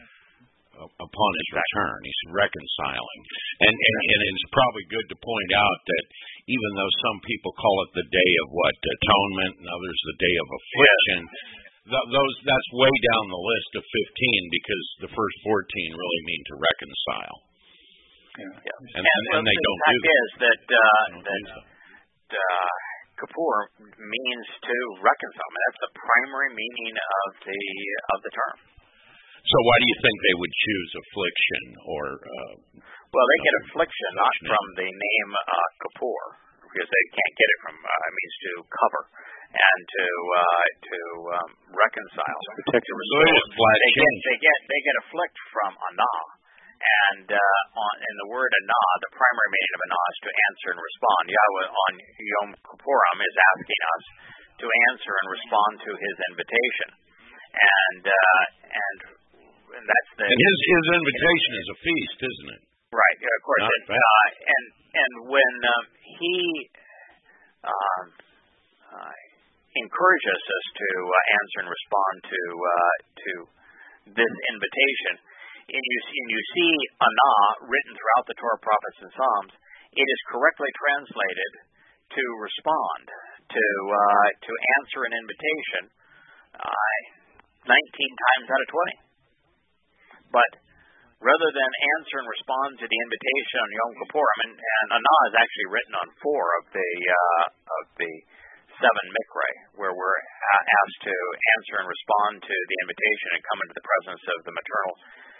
upon his return. He's reconciling. And it's probably good to point out that even though some people call it the day of atonement, and others the day of affliction, that's way down the list of 15 because the first 14 really mean to reconcile. Yeah. And they don't do that. The fact is that Kippur means to reconcile. I mean, that's the primary meaning of the term. So why do you think they would choose affliction or? Well, they get affliction not from the name Kippur, because they can't get it from. It means to cover and to reconcile. They get afflict from anah, and in the word anah, the primary meaning of anah is to answer and respond. Yahweh on Yom Kippurim is asking us to answer and respond to His invitation, and that's the. And his invitation is a feast, isn't it? Right. Of course. And when He encourages us to answer and respond to this invitation, and you see anah written throughout the Torah, prophets, and Psalms, it is correctly translated to respond, to answer an invitation 19 times out of 20. But rather than answer and respond to the invitation on Yom Kippurim, and anah is actually written on 4 of the 7 Mikra, where we're asked to answer and respond to the invitation and come into the presence of the maternal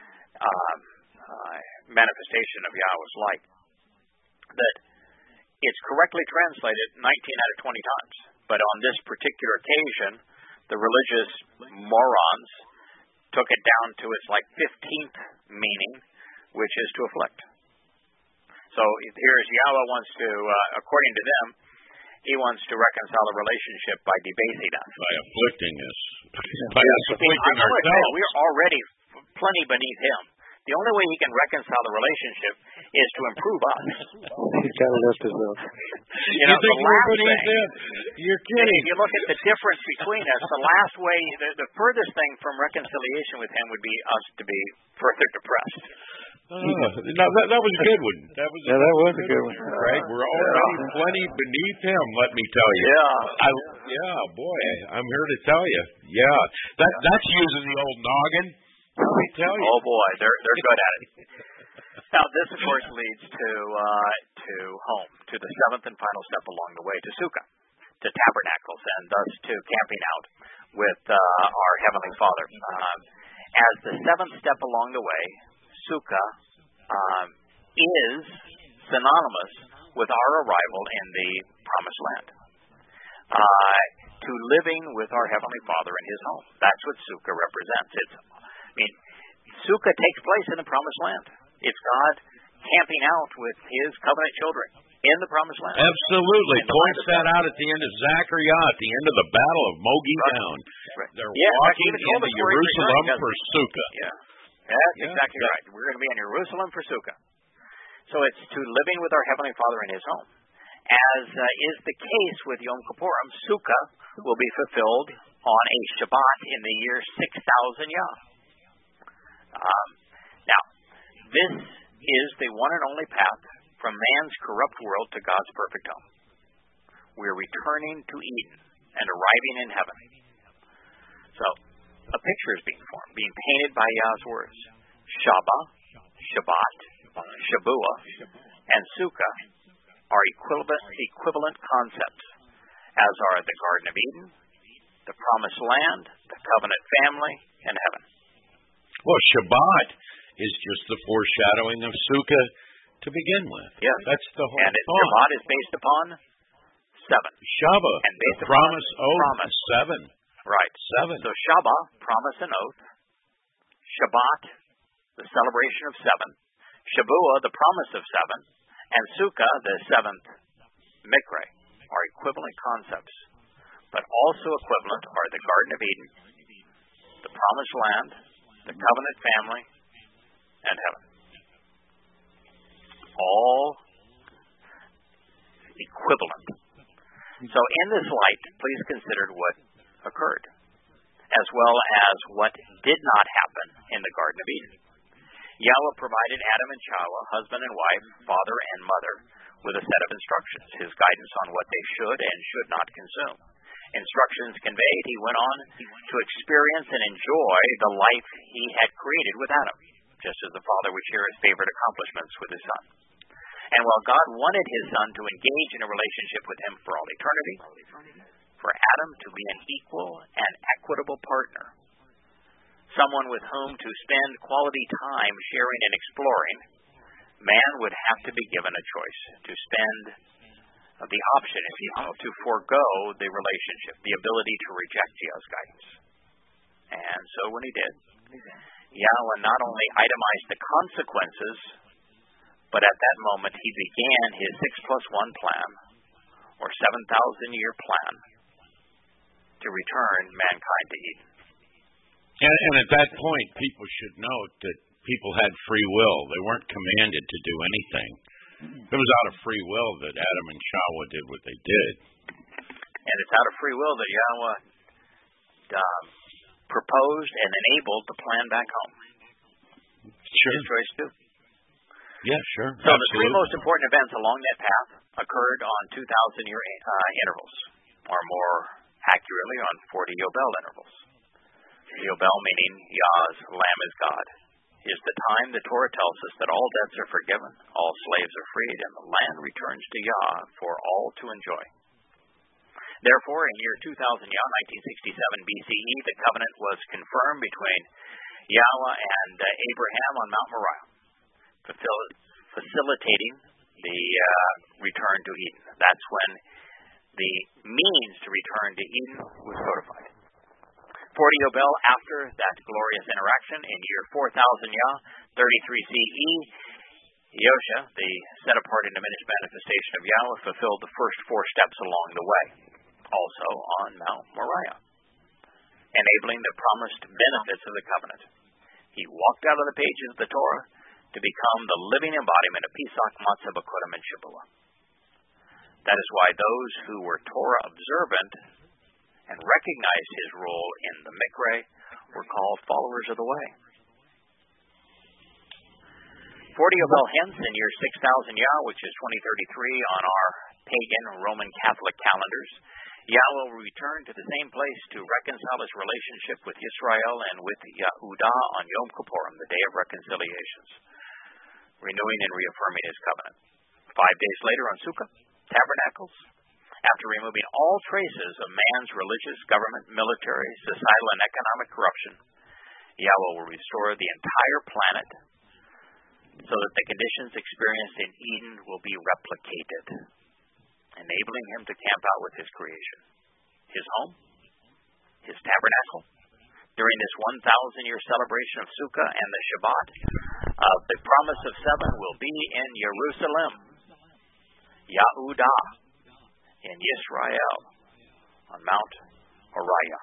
manifestation of Yahweh's light, that it's correctly translated 19 out of 20 times. But on this particular occasion, the religious morons took it down to its 15th meaning, which is to afflict. So here's Yahweh wants to, according to them, He wants to reconcile a relationship by debasing us. By afflicting us. By afflicting ourselves. We're already plenty beneath Him. The only way He can reconcile the relationship is to improve us. He's got to lift us up. You know, the last thing, you're kidding. If you look at the difference between us, the last way, the furthest thing from reconciliation with Him would be us to be further depressed. That was a good one. That was a good one. Right? We're already plenty beneath Him, let me tell you. Boy, I'm here to tell you. Yeah. That's using the old noggin. Let me tell you. Oh boy, they're good at it. Now this of course leads to home, to the 7th and final step along the way, to Sukkah, to tabernacles, and thus to camping out with our Heavenly Father. As the 7th step along the way, Sukkah is synonymous with our arrival in the Promised Land, to living with our Heavenly Father in His home. That's what Sukkah represents. Sukkah takes place in the Promised Land. It's God camping out with His covenant children in the Promised Land. Absolutely. Points that out at the end of Zechariah, at the end of the Battle of Mogi Down. Right. They're walking into Jerusalem for Sukkah. Yeah. That's exactly right. We're going to be in Jerusalem for Sukkah. So it's to living with our Heavenly Father in His home. As is the case with Yom Kippurim, Sukkah will be fulfilled on a Shabbat in the year 6,000 Yah. Now, this is the one and only path from man's corrupt world to God's perfect home. We're returning to Eden and arriving in heaven. So, a picture is being formed, being painted by Yah's words. Shabbat, Shabuah, and Sukkah are equivalent concepts, as are the Garden of Eden, the Promised Land, the covenant family, and heaven. Well, Shabbat is just the foreshadowing of Sukkah to begin with. Yes. That's the whole thought. And Shabbat is based upon 7. Shabbat, and based the promise, oath, 7. Right. 7. So Shabbat, promise and oath. Shabbat, the celebration of 7. Shabuah, the promise of 7. And Sukkah, the 7th Mikra, are equivalent concepts. But also equivalent are the Garden of Eden, the Promised Land, the covenant family, and heaven. All equivalent. So in this light, please consider what occurred, as well as what did not happen in the Garden of Eden. Yahweh provided Adam and Chava, husband and wife, father and mother, with a set of instructions, His guidance on what they should and should not consume. Instructions conveyed, he went on to experience and enjoy the life he had created with Adam, just as the Father would share his favorite accomplishments with his Son. And while God wanted his Son to engage in a relationship with him for all eternity, for Adam to be an equal and equitable partner, someone with whom to spend quality time sharing and exploring, man would have to be given a choice to spend the option, if you will, to forego the relationship, the ability to reject Yahweh's guidance. And so when he did, Yahweh not only itemized the consequences, but at that moment he began his 6+1 plan, or 7,000-year plan, to return mankind to Eden. And at that point, people should note that people had free will. They weren't commanded to do anything. It was out of free will that Adam and Chawah did what they did. And it's out of free will that Yahweh proposed and enabled the plan back home. Sure. His choice too. Yeah, sure. So the three most important events along that path occurred on 2,000-year intervals, or more accurately on 40 Yobel intervals. Yobel meaning Yah's Lamb is God, is the time the Torah tells us that all debts are forgiven, all slaves are freed, and the land returns to Yah for all to enjoy. Therefore, in year 2000 Yah, 1967 BCE, the covenant was confirmed between Yahweh and Abraham on Mount Moriah, facilitating the return to Eden. That's when the means to return to Eden was codified. 40 Yobel after that glorious interaction, in year 4000 Yah, 33 CE, Yosha, the set-apart and diminished manifestation of Yahweh, fulfilled the first 4 steps along the way, also on Mount Moriah, enabling the promised benefits of the covenant. He walked out of the pages of the Torah to become the living embodiment of Pesach, Matzah, Bikurim, and Shabuah. That is why those who were Torah observant and recognized his role in the Mikra were called followers of the way. 40 Yobel hence, in year 6000 Yah, which is 2033 on our pagan Roman Catholic calendars, Yahweh will return to the same place to reconcile his relationship with Israel and with Yahudah on Yom Kippurim, the day of reconciliations, renewing and reaffirming his covenant. 5 days later on Sukkah, Tabernacles, after removing all traces of man's religious, government, military, societal, and economic corruption, Yahweh will restore the entire planet so that the conditions experienced in Eden will be replicated, enabling him to camp out with his creation, his home, his tabernacle. During this 1,000-year celebration of Sukkah and the Shabbat, the promise of 7 will be in Jerusalem, Yahudah, in Yisrael, on Mount Moriah.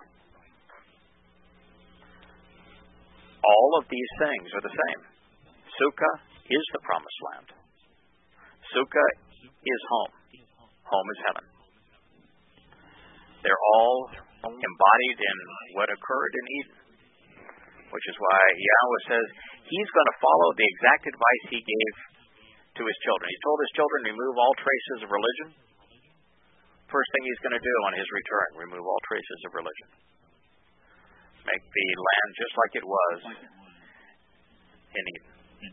All of these things are the same. Sukkah is the promised land. Sukkah is home. Home is heaven. They're all embodied in what occurred in Eden, which is why Yahweh says he's going to follow the exact advice he gave to his children. He told his children, remove all traces of religion. First thing he's going to do on his return, remove all traces of religion. Make the land just like it was in Eden.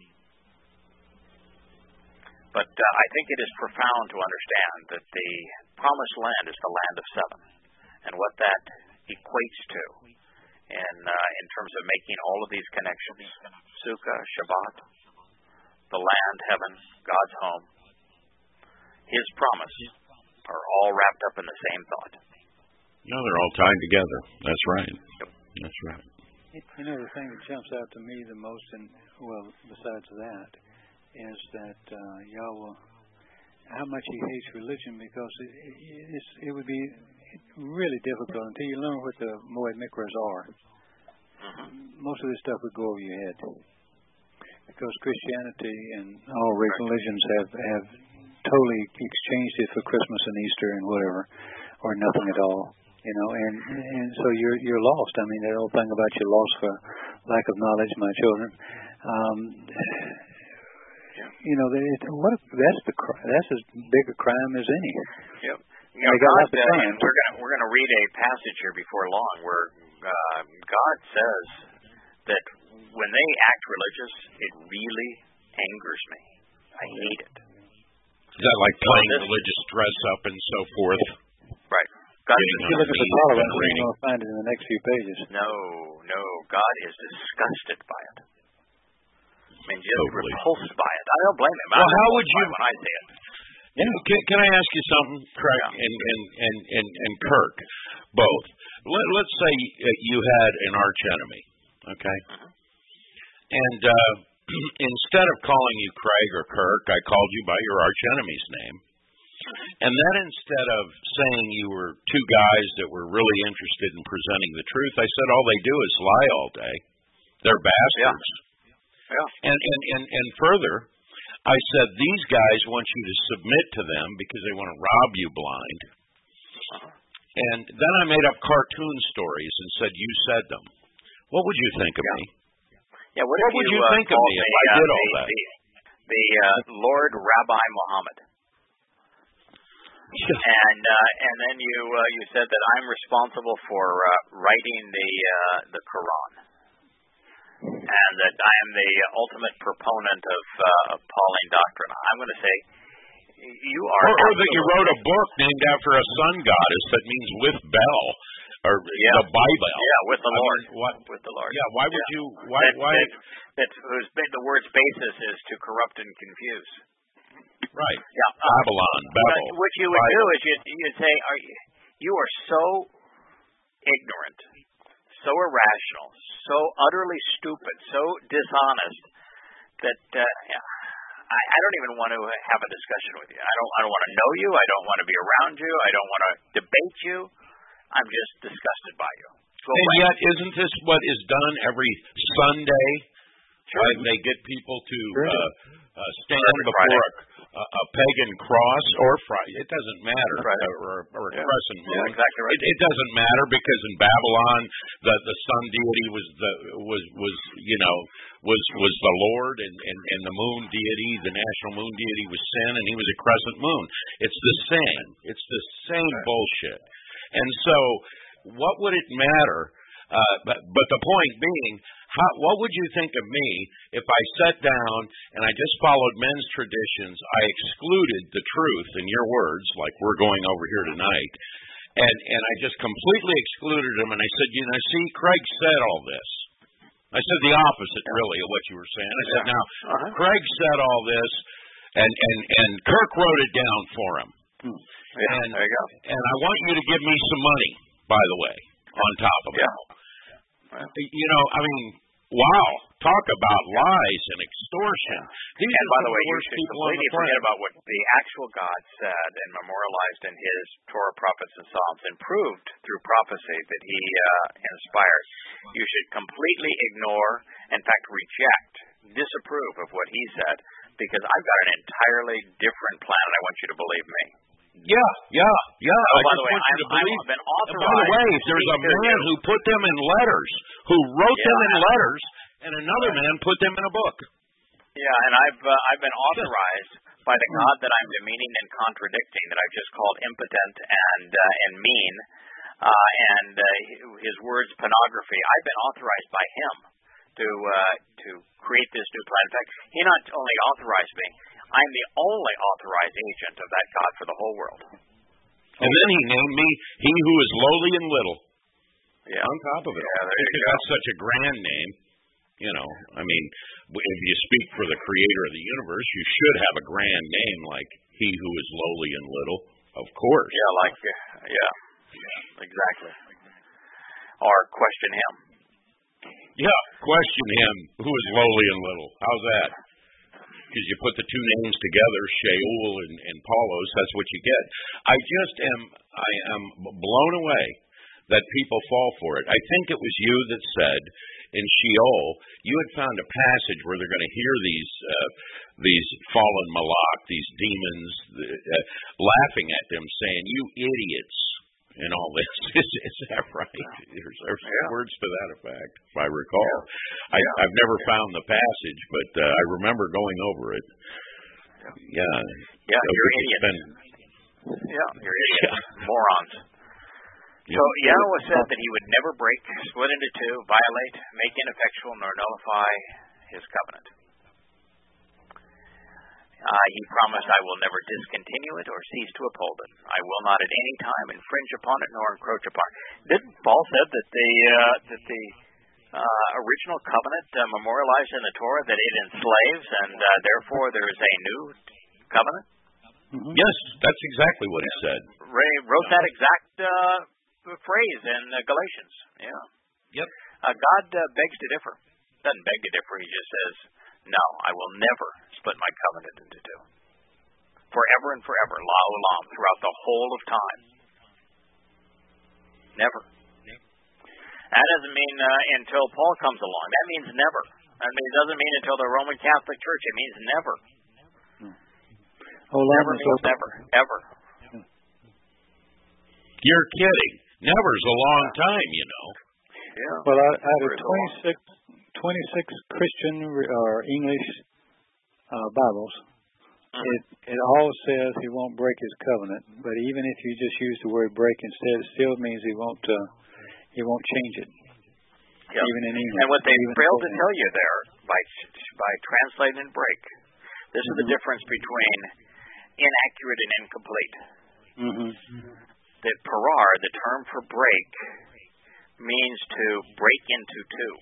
But I think it is profound to understand that the promised land is the land of 7, and what that equates to in terms of making all of these connections. Sukkah, Shabbat, the land, heaven, God's home, his promise are all wrapped up in the same thought. No, they're all tied together. That's right. Yep. That's right. You know, the thing that jumps out to me the most, and well, besides that, is that Yahweh, how much he hates religion, because it would be really difficult until you learn what the Moed Mikras are. Most of this stuff would go over your head, because Christianity and all religions have totally exchanged it for Christmas and Easter and whatever, or nothing at all. You know, and so you're lost. I mean, that whole thing about you're lost for lack of knowledge, my children. You know, that's as big a crime as any. Yep. You know, God, and we're gonna read a passage here before long where God says that when they act religious, it really angers me. I hate it. Is that like playing religious dress up and so forth? Right. God, if you look at the tolerance, you're going to find it in the next few pages. No. God is disgusted by it. I mean, just repulsed by it. I don't blame him. Well, how would you when I say it? You know, can I ask you something, Craig and Kirk, both? Let's say you had an arch enemy, okay? And instead of calling you Craig or Kirk, I called you by your arch enemy's name. And then instead of saying you were two guys that were really interested in presenting the truth, I said all they do is lie all day. They're bastards. Yeah. And further, I said these guys want you to submit to them because they want to rob you blind. And then I made up cartoon stories and said you said them. What would you think of me? Yeah, what would you think of me if I did all that? The Lord Rabbi Muhammad. And then you said that I'm responsible for writing the Quran, and that I am the ultimate proponent of Pauline doctrine. I'm going to say you are. Or that you wrote a book named after a sun goddess that means with Bel, or the Bible. Yeah, with the Lord. With the Lord. Yeah. Why would you? Why? The word's basis is to corrupt and confuse. Right. Yeah. Babylon. Babel. What you would do is you'd say, you are so ignorant, so irrational, so utterly stupid, so dishonest that I don't even want to have a discussion with you. I don't want to know you. I don't want to be around you. I don't want to debate you. I'm just disgusted by you. Yet, isn't this what is done every Sunday? Sure. They get people to stand before a pagan cross or it doesn't matter, or a crescent moon. Yeah, exactly right. It doesn't matter because in Babylon the sun deity was the Lord, and the moon deity, the national moon deity, was sin, and he was a crescent moon. It's the same. It's the same bullshit. And so, what would it matter? But the point being, what would you think of me if I sat down and I just followed men's traditions? I excluded the truth, in your words, like we're going over here tonight, and I just completely excluded them. And I said, see, Craig said all this. I said the opposite, really, of what you were saying. I said, now, Craig said all this, and Kirk wrote it down for him. There you go. And I want you to give me some money, by the way, on top of it. Wow, talk about lies and extortion. And by the way, you should completely forget about what the actual God said and memorialized in his Torah, prophets, and Psalms, and proved through prophecy that he inspired. You should completely ignore, in fact reject, disapprove of what he said, because I've got an entirely different plan, and I want you to believe me. Yeah. Oh, by the way, I've been authorized. By the way, there's a man who put them in letters, who wrote them in letters, and another man put them in a book. Yeah, and I've been authorized by the God that I'm demeaning and contradicting, that I've just called impotent and mean, and his words pornography. I've been authorized by him to create this new plan. In fact, he not only authorized me, I'm the only authorized agent of that God for the whole world. And then he named me He Who Is Lowly and Little. Yeah. On top of it. Yeah, there you go. That's such a grand name. If you speak for the creator of the universe, you should have a grand name like He Who Is Lowly and Little, of course. Yeah, exactly. Or question him. Yeah, question him who is lowly and little. How's that? Because you put the two names together, Sheol and Paulos, that's what you get. I am blown away that people fall for it. I think it was you that said in Sheol, you had found a passage where they're going to hear these fallen malach, these demons, laughing at them, saying, "You idiots," and all this. Is that right? There's words to that effect, if I recall. I've never found the passage, but I remember going over it. Yeah. Yeah, you're idiots. Yeah, you're idiots, morons. So Yahweh said that he would never break, split into two, violate, make ineffectual, nor nullify his covenant. He promised, I will never discontinue it or cease to uphold it. I will not at any time infringe upon it nor encroach upon it. Didn't Paul said that the original covenant memorialized in the Torah that it enslaves, and therefore there is a new covenant? Mm-hmm. Yes, that's exactly what he said. Ray wrote that exact phrase in Galatians. Yeah. Yep. God begs to differ. Doesn't beg to differ. He just says, no, I will never split my covenant into two. Forever and forever, la'olam, throughout the whole of time. Never. That doesn't mean until Paul comes along. That means never. It doesn't mean until the Roman Catholic Church. It means never. Never means never. Ever. You're kidding. Never's a long time, you know. Yeah. Well, out of 26 Christian or English Bibles, it all says he won't break his covenant. But even if you just use the word break instead, it still means he won't change it. Yeah. Even in English. And what they failed to tell you there by translating break, this is the difference between inaccurate and incomplete. Mm-hmm. That parar, the term for break, means to break into two.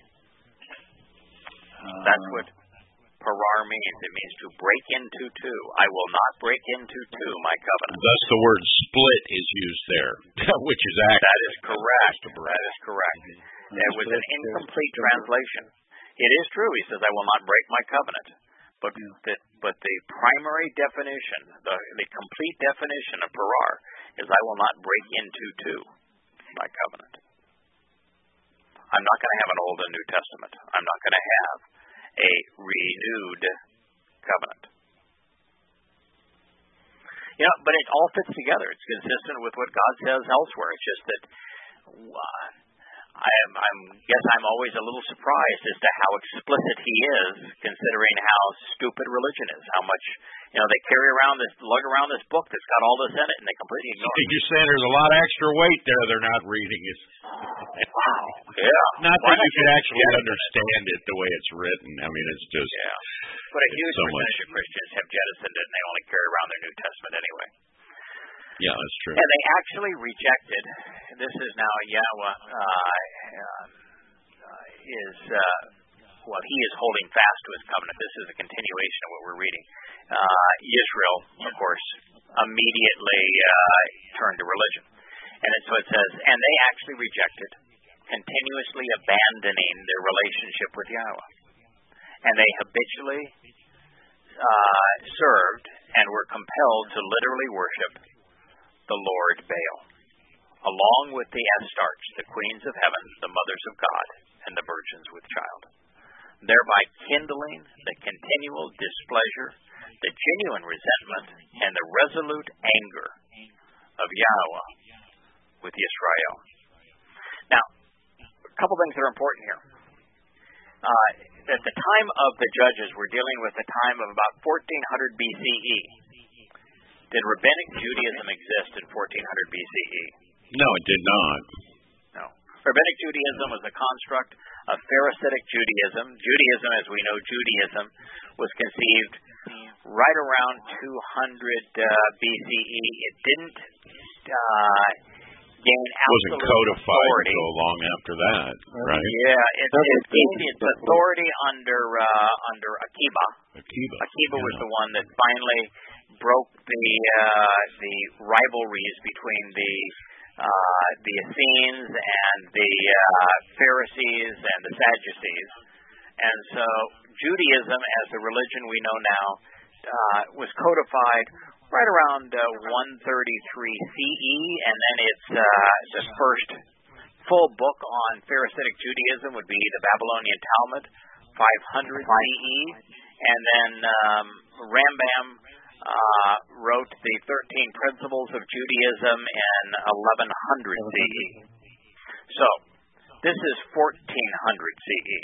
That's what parar means. It means to break into two. I will not break into two my covenant. Thus the word split is used there, which is accurate. That is correct. That is correct. It was an incomplete translation. It is true. He says, I will not break my covenant. But the primary definition, the complete definition of parar, is I will not break into two my covenant. I'm not going to have an Old and New Testament. I'm not going to have a renewed covenant. But it all fits together. It's consistent with what God says elsewhere. It's just that I'm always a little surprised as to how explicit he is, considering how stupid religion is. How much they lug around this book that's got all this in it, and they completely ignore it. You're saying there's a lot of extra weight there they're not reading it. Wow. Yeah. Not that you can actually understand it the way it's written. I mean, it's just. Yeah. But a huge percentage of Christians have jettisoned it, and they only carry around their New Testament anyway. Yeah, that's true. And they actually rejected. This is now Yahweh he is holding fast to his covenant. This is a continuation of what we're reading. Israel, of course, immediately turned to religion. And so it says, and they actually rejected, continuously abandoning their relationship with Yahweh. And they habitually served and were compelled to literally worship the Lord Baal, along with the Astartes, the queens of heaven, the mothers of God, and the virgins with child, thereby kindling the continual displeasure, the genuine resentment, and the resolute anger of Yahweh with Israel. Now, a couple things that are important here. At the time of the judges, we're dealing with the time of about 1400 BCE. Did Rabbinic Judaism exist in 1400 BCE? No, it did not. No. Rabbinic Judaism was a construct of Pharisaic Judaism. Judaism, as we know, was conceived right around 200 BCE. It didn't gain absolute wasn't codified authority until long after that, right? Yeah, it gained its authority under Akiba. Akiba was the one that finally broke the rivalries between the Essenes and the Pharisees and the Sadducees. And so Judaism, as the religion we know now, was codified right around 133 CE, and then it's the first full book on Pharisaic Judaism would be the Babylonian Talmud, 500 CE, and then Rambam wrote the 13 Principles of Judaism in 1100 CE. So, this is 1400 CE.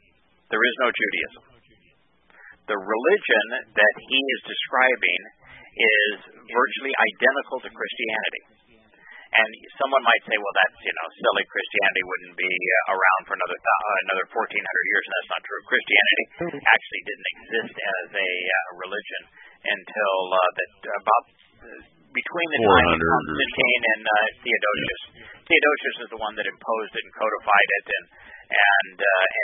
There is no Judaism. The religion that he is describing is virtually identical to Christianity. And someone might say, well, that's, silly. Christianity wouldn't be around for another 1,400 years, and that's not true. Christianity actually didn't exist as a religion until about between the time of Constantine and Theodosius. Theodosius is the one that imposed it and codified it and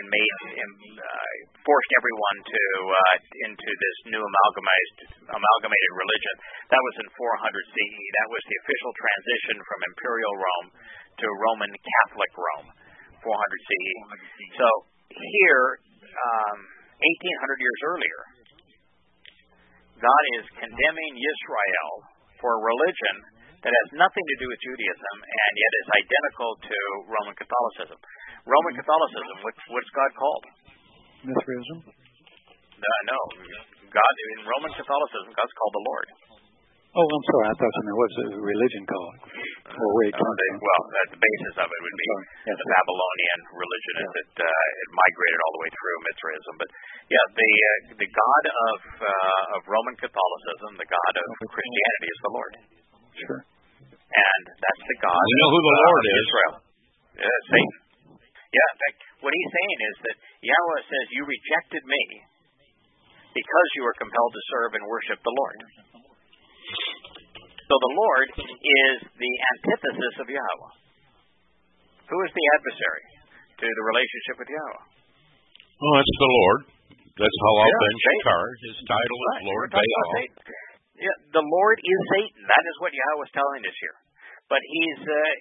forced everyone into this new amalgamated religion. That was in 400 CE. That was the official transition from Imperial Rome to Roman Catholic Rome, 400 CE. So here, 1,800 years earlier, God is condemning Israel for a religion that has nothing to do with Judaism and yet is identical to Roman Catholicism. Roman Catholicism, what's God called? Mithraism? No. God, in Roman Catholicism, God's called the Lord. Oh, I'm sorry. I thought you meant what's the religion called? Or where it comes from? Well, the basis of it would be the Babylonian religion as it migrated all the way through Mithraism. But yeah, the God of Roman Catholicism, the God of Christianity, is the Lord. Sure. And that's the God. We know who the Lord is. Israel. Satan. Yeah, in fact, what he's saying is that Yahweh says, you rejected me because you were compelled to serve and worship the Lord. So the Lord is the antithesis of Yahweh. Who is the adversary to the relationship with Yahweh? Well, that's the Lord. That's Halal ben Shakar. His title is Lord Baal. Yeah, the Lord is Satan. That is what Yahweh is telling us here. But he's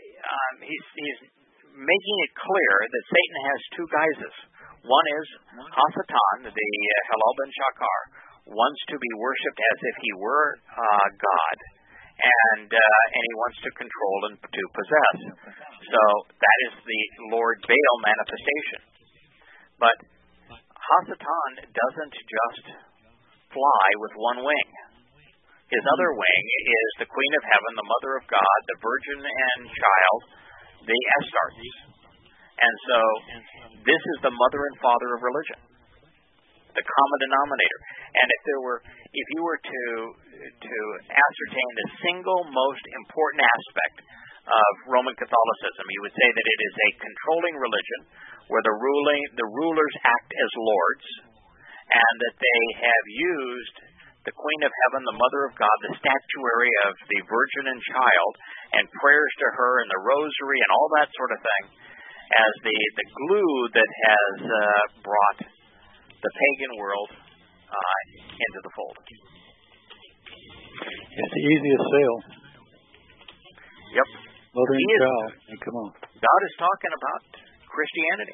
making it clear that Satan has two guises. One is Hasatan, the Halal ben Shakar, wants to be worshipped as if he were God, and he wants to control and to possess. So that is the Lord Baal manifestation. But Hasatan doesn't just fly with one wing. His other wing is the Queen of Heaven, the Mother of God, the Virgin and Child, the Astartes. And so this is the mother and father of religion, the common denominator. And if you were to ascertain the single most important aspect of Roman Catholicism, you would say that it is a controlling religion where the rulers act as lords, and that they have used the Queen of Heaven, the Mother of God, the statuary of the Virgin and Child, and prayers to her and the rosary and all that sort of thing as the glue that has brought the pagan world into the fold. It's the easiest sale. Yep. Mother and Child. Hey, come on. God is talking about Christianity.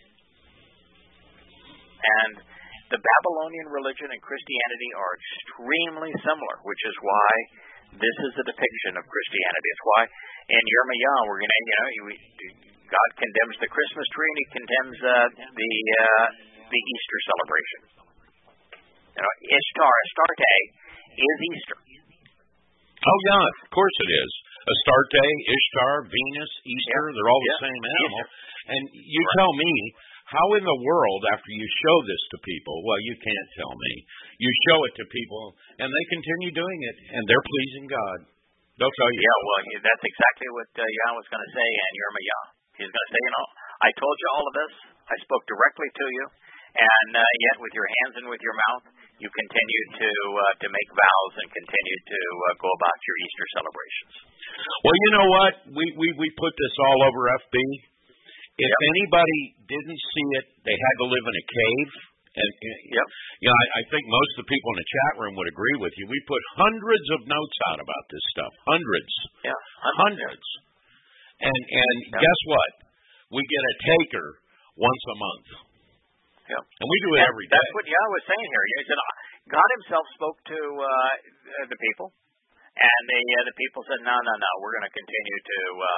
And the Babylonian religion and Christianity are extremely similar, which is why this is a depiction of Christianity. It's why in Yirmiyah we're going to, God condemns the Christmas tree and He condemns the Easter celebration. Ishtar, Astarte, is Easter. Oh yeah, of course it is. Astarte, Ishtar, Venus, Easter, they're all the same animal. Easter. And you tell me, how in the world, after you show this to people, well, you can't tell me, you show it to people, and they continue doing it, and they're pleasing God. They'll tell you. Yeah, well, that's exactly what Yahweh's going to say in Yirmiyah. He's going to say, I told you all of this, I spoke directly to you, and yet with your hands and with your mouth, you continue to make vows and continue to go about your Easter celebrations. Well, you know what? We put this all over FB. If anybody didn't see it, they had to live in a cave. And I think most of the people in the chat room would agree with you. We put hundreds of notes out about this stuff. Hundreds. Yeah. Hundreds. And guess what? We get a taker once a month. Yeah. And we do it every day. That's what Yahweh was saying here. He said, God Himself spoke to the people. And the people said, no, we're going to continue to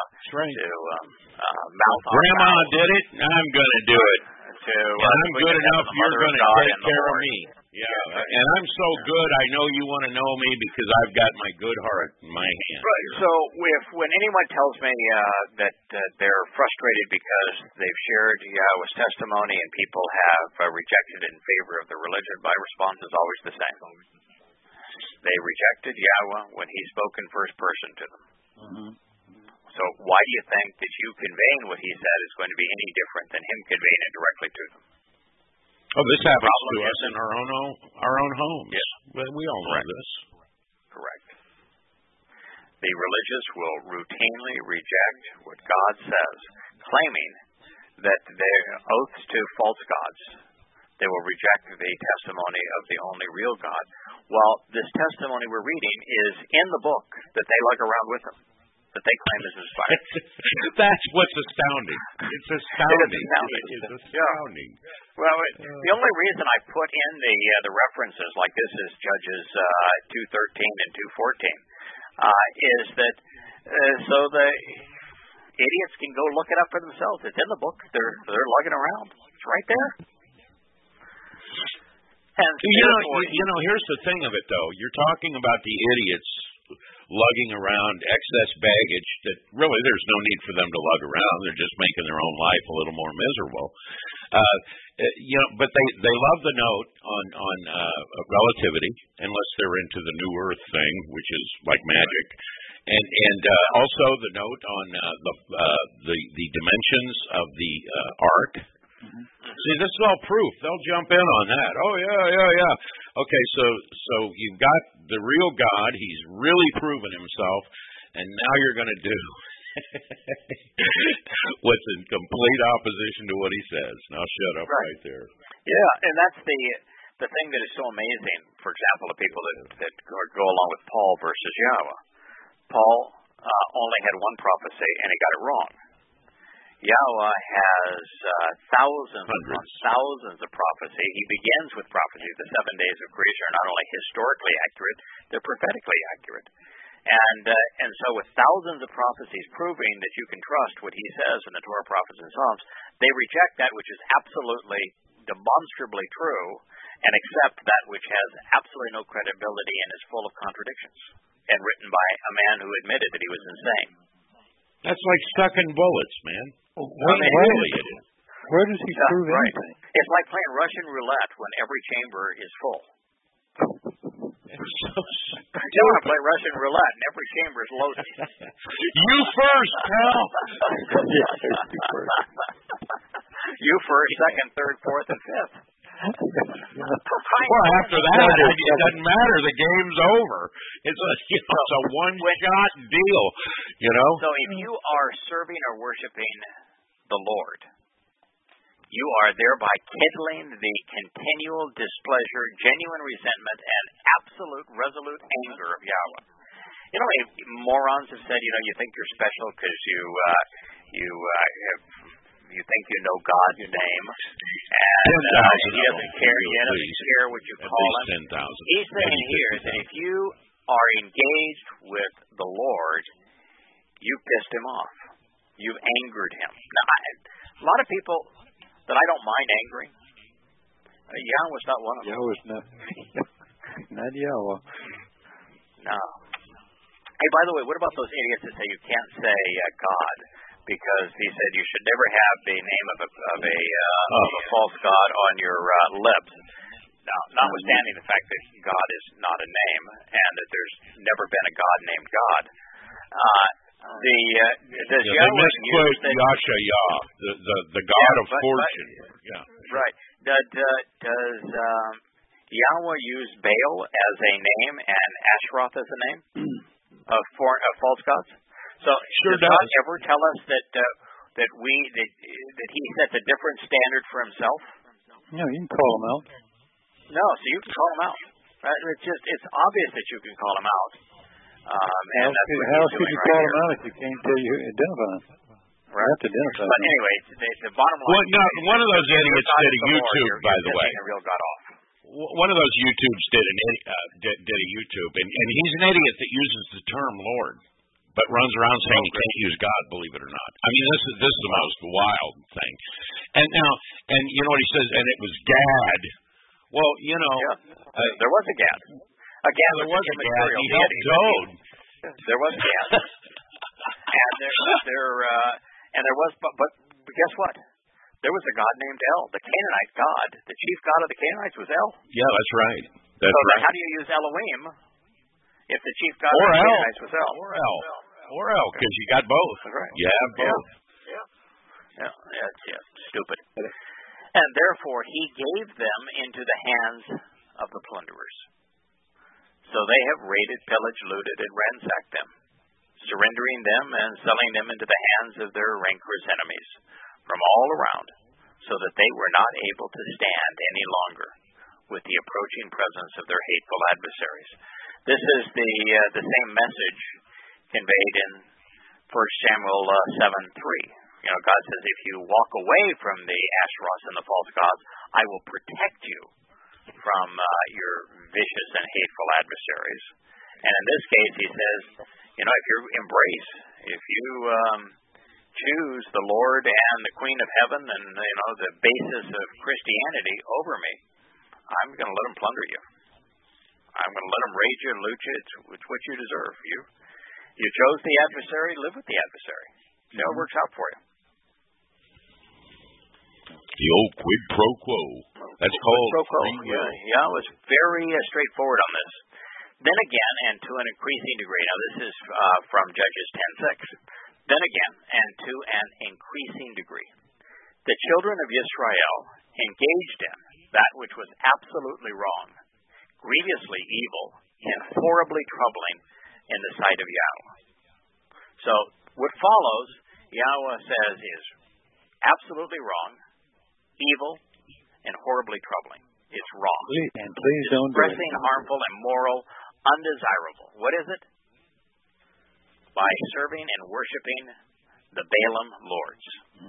mouth on. Grandma did it, I'm going to do it. I'm good enough, you're going to take care of me. Yeah, and I'm so good, I know you want to know me because I've got my good heart in my hand. Right. So when anyone tells me that they're frustrated because they've shared Yahweh's testimony and people have rejected it in favor of the religion, my response is always the same. They rejected Yahweh when he spoke in first person to them. Mm-hmm. So why do you think that you conveying what he said is going to be any different than him conveying it directly to them? Oh, this happens to us in our own homes. Yeah. Well, we all know this. Correct. The religious will routinely reject what God says, claiming that they're oaths to false gods. They will reject the testimony of the only real God. Well, this testimony we're reading is in the book that they lug around with them, that they claim is inspired. That's what's astounding. It's astounding. It is astounding. Well, the only reason I put in the references like this is Judges 2:13 and 2:14 is that so the idiots can go look it up for themselves. It's in the book. They're lugging around. It's right there. And here's the thing of it though. You're talking about the idiots lugging around excess baggage that really there's no need for them to lug around. They're just making their own life a little more miserable. But they love the note on relativity, unless they're into the New Earth thing, which is like magic, and also the note on the dimensions of the ark. Mm-hmm. See, this is all proof. They'll jump in on that. Oh yeah. Okay, so you've got the real God. He's really proven himself, and now you're going to do what's in complete opposition to what he says. Now shut up right there. Yeah, and that's the thing that is so amazing. For example, the people that go along with Paul versus Yahweh. Paul only had one prophecy, and he got it wrong. Yahweh has thousands of prophecy. He begins with prophecy. The 7 days of creation are not only historically accurate, they're prophetically accurate. And so with thousands of prophecies proving that you can trust what he says in the Torah, prophets, and Psalms, they reject that which is absolutely, demonstrably true and accept that which has absolutely no credibility and is full of contradictions and written by a man who admitted that he was insane. That's like sucking bullets, man. Where does he prove anything? It's like playing Russian roulette when every chamber is full. You want to play Russian roulette and every chamber is loaded. You first, pal. You first, second, third, fourth, and fifth. Well, after that, it doesn't matter. The game's over. It's a one-shot deal, So if you are serving or worshiping the Lord, you are thereby kindling the continual displeasure, genuine resentment, and absolute resolute anger of Yahweh. Morons have said, you think you're special because you think you know God's name, and he doesn't care what you call him. He's saying here that if you are engaged with the Lord, you pissed him off. You've angered him. Now, a lot of people that I don't mind angering, Yahweh's not one of them. Yahweh's not Yahweh. No. Hey, by the way, what about those idiots that say you can't say God? Because he said you should never have the name of a false god on your lips. Now, notwithstanding the fact that God is not a name and that there's never been a God named God, does Yahweh use Yah, the god of fortune? Right. Does Yahweh use Baal as a name and Asheroth as a name of false gods? So does God ever tell us that he sets a different standard for himself? No, you can call him out. No, so you can call him out. It's obvious that you can call him out. How could you call him out if you can't tell you identify him? Right. Have to identify but anyway, the bottom line. One of those idiots did a YouTube, by the way. A real God off. One of those YouTubes did a YouTube, and he's an idiot that uses the term Lord, but runs around saying he can't use God, believe it or not. I mean, this is the most wild thing. And you know what he says? And it was Gad. Well, there was a Gad. There was a Gad. He helped Job. There was Gad. and there was, but guess what? There was a god named El, the Canaanite god. The chief god of the Canaanites was El. Yeah, that's right. How do you use Elohim If the chief god of the Canaanites was El. Or El, because you got both. That's right. You have both. Yeah, that's stupid. And therefore he gave them into the hands of the plunderers. So they have raided, pillaged, looted, and ransacked them, surrendering them and selling them into the hands of their rancorous enemies from all around, so that they were not able to stand any longer with the approaching presence of their hateful adversaries. This is the same message conveyed in 1 Samuel 7:3. God says, if you walk away from the Ashtaroths and the false gods, I will protect you from your vicious and hateful adversaries. And in this case, he says, if you choose the Lord and the Queen of Heaven and, the basis of Christianity over me, I'm going to let them plunder you. I'm going to let them raid you and loot you. It's what you deserve. You chose the adversary, live with the adversary. See how it works out for you. The old quid pro quo. That's called. Quid pro quo. Yeah, it was very straightforward on this. Then again, and to an increasing degree. Now, this is from Judges 10:6. Then again, and to an increasing degree, the children of Israel engaged in that which was absolutely wrong, grievously evil, and horribly troubling in the sight of Yahweh. So, what follows, Yahweh says, is absolutely wrong, evil, and horribly troubling. It's wrong. And please don't do it. Distressing, harmful, immoral, undesirable. What is it? By serving and worshiping the Baalim lords,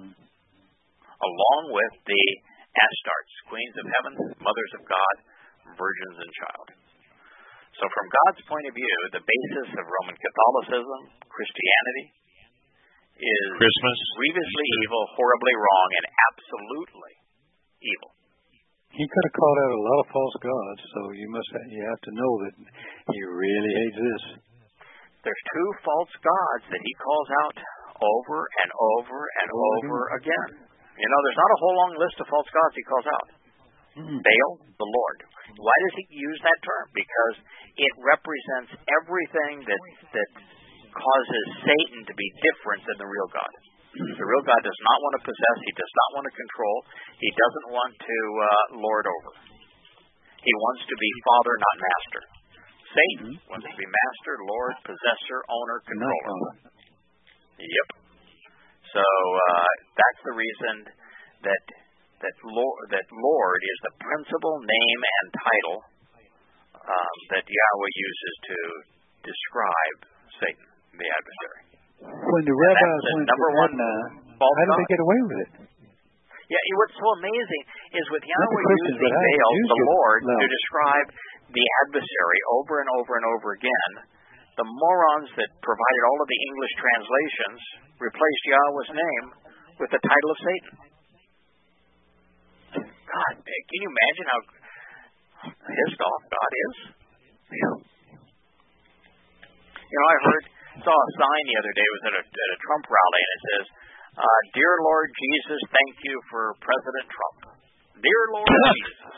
along with the Astartes, queens of heaven, mothers of God, virgins and child. So from God's point of view, the basis of Roman Catholicism, Christianity, is Christmas, grievously evil, horribly wrong, and absolutely evil. He could have called out a lot of false gods, so you have to know that he really hates this. There's two false gods that he calls out over and over and over again. There's not a whole long list of false gods he calls out. Baal, the Lord. Why does he use that term? Because it represents everything that causes Satan to be different than the real God. The real God does not want to possess. He does not want to control. He doesn't want to lord over. He wants to be father, not master. Satan wants to be master, lord, possessor, owner, controller. Yep. So that's the reason that Lord is the principal name and title that Yahweh uses to describe Satan, the adversary. When the rabbis went to how did they get away with it? Yeah, what's so amazing is with Yahweh using Baal, the Lord, to describe the adversary over and over and over again, the morons that provided all of the English translations replaced Yahweh's name with the title of Satan. God, can you imagine how pissed off God is? I saw a sign the other day. It was at a Trump rally, and it says, "Dear Lord Jesus, thank you for President Trump." Dear Lord Jesus.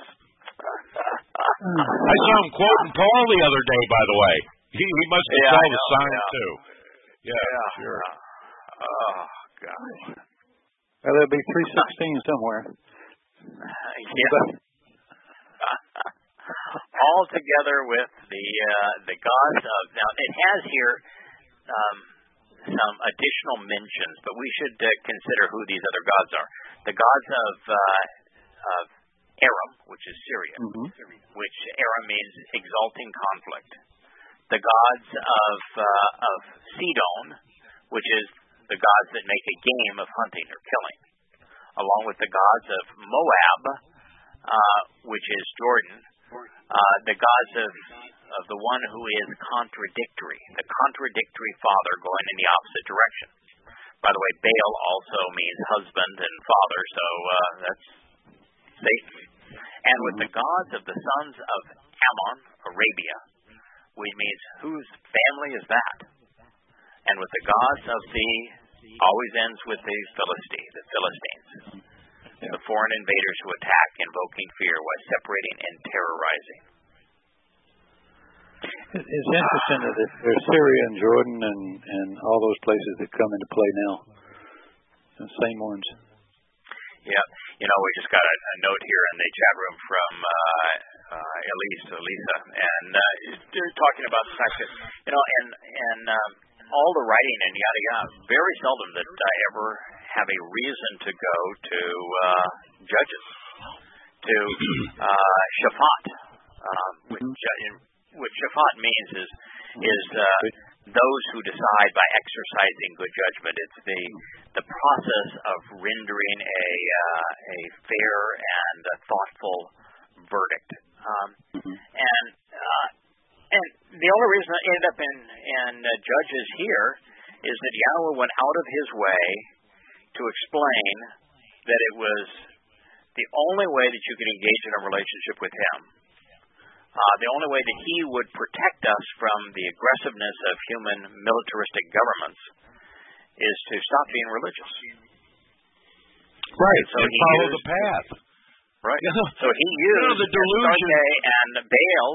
I saw him quoting Paul the other day, by the way. He must have saw the sign, too. Yeah, sure. Oh, God. Well, there'll be 316 somewhere. All together with the gods of... Now, it has here some additional mentions, but we should consider who these other gods are. The gods of Aram, which is Syria, which Aram means exalting conflict. The gods of Sidon, which is the gods that make a game of hunting or killing, along with the gods of Moab, which is Jordan, the gods of the one who is contradictory, the contradictory father going in the opposite direction. By the way, Baal also means husband and father, so that's Satan. And with the gods of the sons of Ammon, Arabia, which means whose family is that? And with the gods of always ends with the Philistines. The foreign invaders who attack, invoking fear while separating and terrorizing. It's interesting that there's Syria and Jordan and all those places that come into play now. The same ones. Yeah. We just got a note here in the chat room from Elisa, and they're talking about the fact that, and all the writing and yada yada, very seldom that I ever have a reason to go to Judges, to Shaphat, which Shaphat means is those who decide by exercising good judgment. It's the process of rendering a fair and a thoughtful verdict. And the only reason I ended up in Judges here is that Yahweh went out of his way to explain that it was the only way that you could engage in a relationship with him. The only way that he would protect us from the aggressiveness of human militaristic governments is to stop being religious. Right, so and follow the path. Right. So he used the delusion and Baal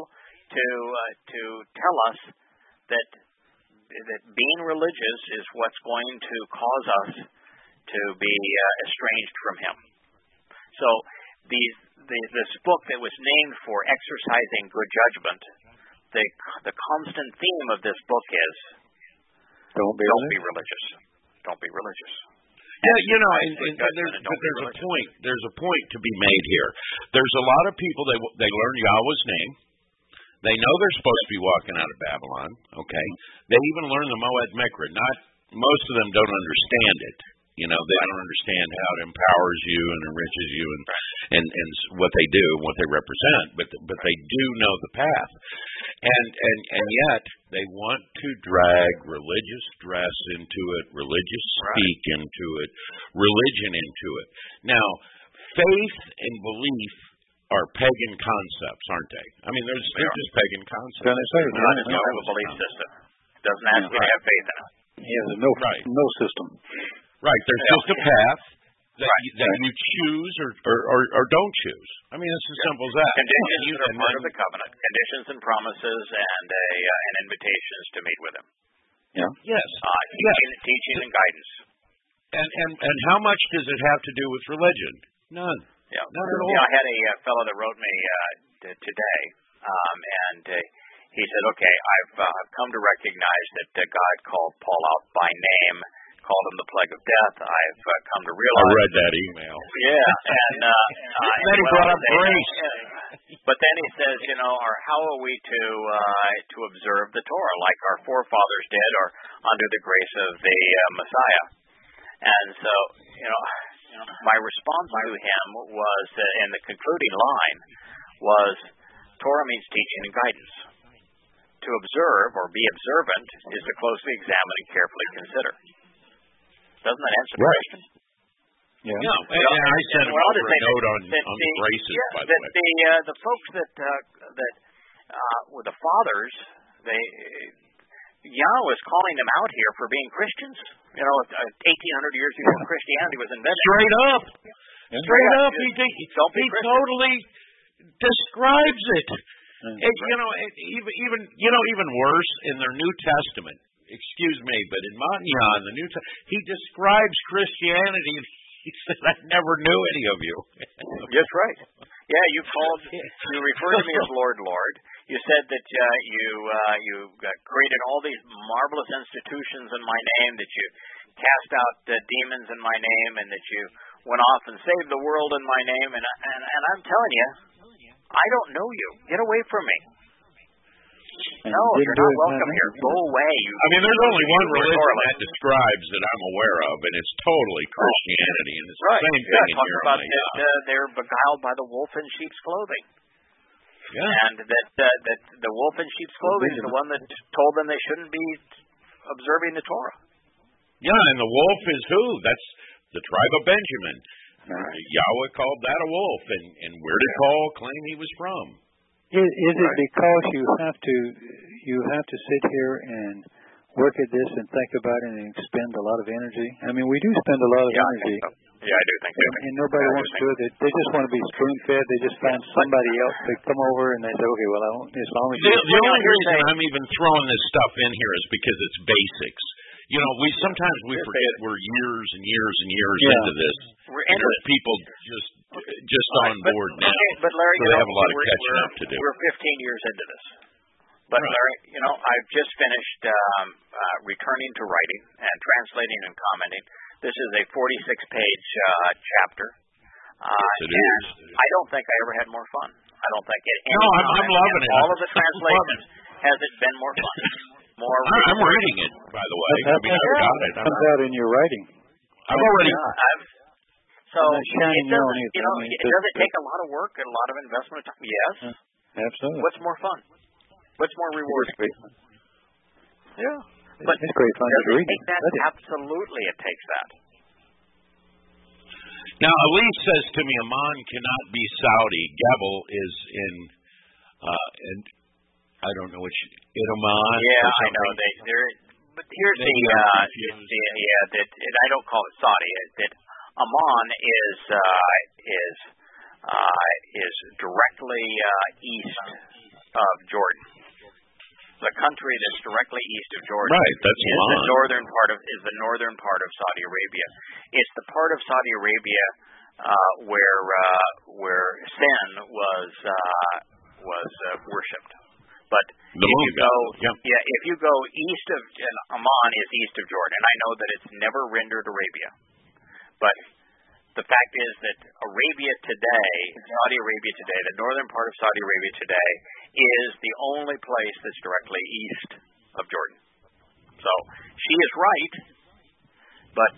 to tell us that being religious is what's going to cause us to be estranged from him. So this book that was named for exercising good judgment, the constant theme of this book is don't be religious. Don't be religious. Yeah, and there's a point. There's a point to be made here. There's a lot of people they learn Yahweh's name. They know they're supposed to be walking out of Babylon. Okay, they even learn the Moed Mikra. Most of them don't understand it. They don't understand how it empowers you and enriches you and what they do and what they represent, but they do know the path. And yet they want to drag religious dress into it, religious speak into it, religion into it. Now, faith and belief are pagan concepts, aren't they? I mean, they're just pagan concepts. God does not have a belief system. Doesn't ask you to have faith in it. Yeah, there's no system. Right, there's just a path that you choose or don't choose. I mean, it's as simple as that. Conditions are part of the covenant. Conditions and promises and invitations to meet with him. Yeah. Yes. Teaching and guidance. And how much does it have to do with religion? None. Yeah. None at all. I had a fellow that wrote me today, and he said, "Okay, I've come to recognize that God called Paul out by name." Called him the plague of death. I've come to realize. I read that email. Yeah, and then he brought up grace. But then he says, or how are we to observe the Torah like our forefathers did, or under the grace of the Messiah? And so, my response to him was, in the concluding line, was Torah means teaching and guidance. To observe or be observant is to closely examine and carefully consider. Doesn't that answer the question? Yeah. And I sent him over a note on the races, by the way. The folks that were the fathers, Yahweh was calling them out here for being Christians. 1800 years before Christianity was invented. Straight up. He totally describes it. Even worse, in their New Testament. Excuse me, but in Matniah, in the New Testament, he describes Christianity, and he said, "I never knew any of you." That's right. Yeah, you referred to me as Lord. You said that you created all these marvelous institutions in my name, that you cast out demons in my name, and that you went off and saved the world in my name. And I'm telling you, I don't know you. Get away from me. No, you're not welcome here. Go away. There's only one religion that describes that I'm aware of, and it's totally Christianity. And it's the same thing in Jeremiah. About they're beguiled by the wolf in sheep's clothing. Yeah. And that the wolf in sheep's clothing is the one that told them they shouldn't be observing the Torah. Yeah, and the wolf is who? That's the tribe of Benjamin. Right. Yahweh called that a wolf, and where did Paul claim he was from? Is it because you have to sit here and work at this and think about it and expend a lot of energy? I mean, we do spend a lot of energy Yeah, I do think so. And nobody wants to do it. They just want to be spoon-fed. They just find somebody else to come over and they say, okay, well, as long as you... The only reason I'm even throwing this stuff in here is because it's basics. You know, sometimes we forget we're years and years and years into this. Because people just on board now. But Larry, so they have a lot of catching up to do. We're 15 years into this. But Larry, I've just finished returning to writing and translating and commenting. This is a 46-page chapter. Yes, it is. I don't think I ever had more fun. I don't think at any time. I'm loving it. All of the translations has it been more fun. I'm reading it, by the way. I've got it. It comes out in your writing. I've already. So does it take a lot of work and a lot of investment? Yes. Absolutely. What's more fun? What's more rewarding? Yeah. But it's great fun to read. Absolutely, it takes that. Now, Elise says to me, Amman cannot be Saudi. Gebel is in I don't know which Amman. Yeah, I know. But here's that I don't call it Saudi. That Amman is directly east of Jordan. The country that's directly east of Jordan that's is the northern part of Saudi Arabia. It's the part of Saudi Arabia where sin was worshipped. But if you go east of Amman is east of Jordan. I know that it's never rendered Arabia, but the fact is that Arabia today, Saudi Arabia today, the northern part of Saudi Arabia today, is the only place that's directly east of Jordan. So she is right, but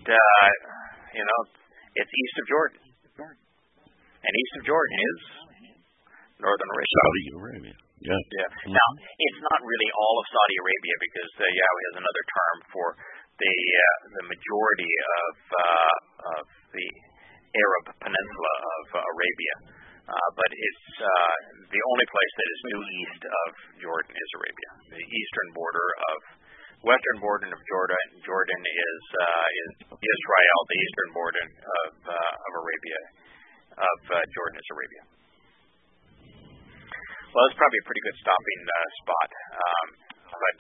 it's east of Jordan, and east of Jordan is northern Arabia. Saudi Arabia. Yeah. Mm-hmm. Now, it's not really all of Saudi Arabia because Yahweh has another term for the majority of the Arab peninsula of Arabia, but it's the only place that is due east of Jordan is Arabia. The western border of Jordan is Israel. The eastern border of Arabia Jordan is Arabia. Well, it's probably a pretty good stopping spot. But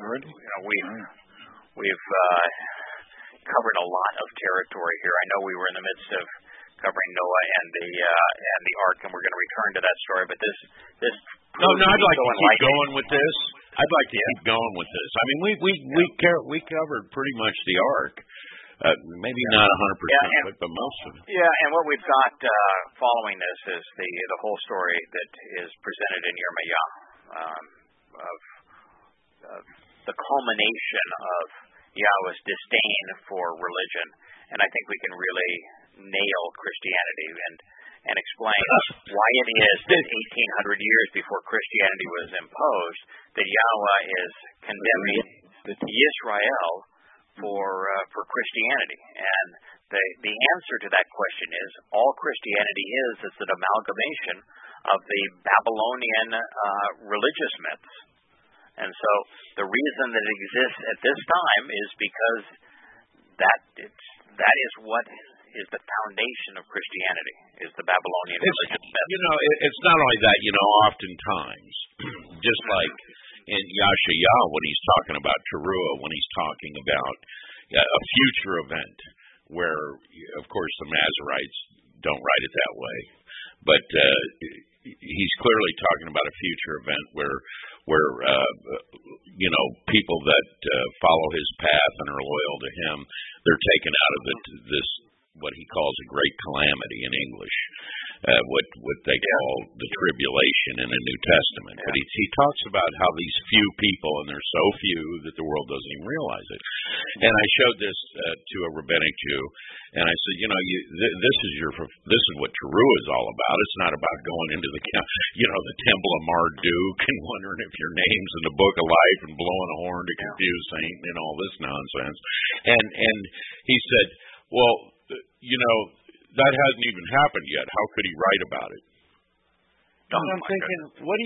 we've covered a lot of territory here. I know we were in the midst of covering Noah and the ark, and we're going to return to that story. But this I'd like to keep going with this. I'd like to keep going with this. I mean, we covered pretty much the ark. Maybe not 100%, but most of it. Yeah, and what we've got following this is the whole story that is presented in Yirmiyah of the culmination of Yahweh's disdain for religion, and I think we can really nail Christianity and explain why it is that 1,800 years before Christianity was imposed, that Yahweh is condemning Israel for Christianity. And the answer to that question is all Christianity is an amalgamation of the Babylonian religious myths. And so the reason that it exists at this time is because that is what is the foundation of Christianity, is the Babylonian religious myth. It's not only that, oftentimes, just like in Yashayahu, when he's talking about Teruah, when he's talking about a future event, where, of course, the Masoretes don't write it that way, but he's clearly talking about a future event where people that follow his path and are loyal to him, they're taken out of this what he calls a great calamity in English, what they call the tribulation in the New Testament. But he talks about how these few people, and there's so few that the world doesn't even realize it. And I showed this to a rabbinic Jew, and I said, this is what Teruah is all about. It's not about going into the temple of Marduk and wondering if your name's in the book of life and blowing a horn to confuse Satan and all this nonsense. And he said, well, that hasn't even happened yet. How could he write about it? I'm thinking, what do you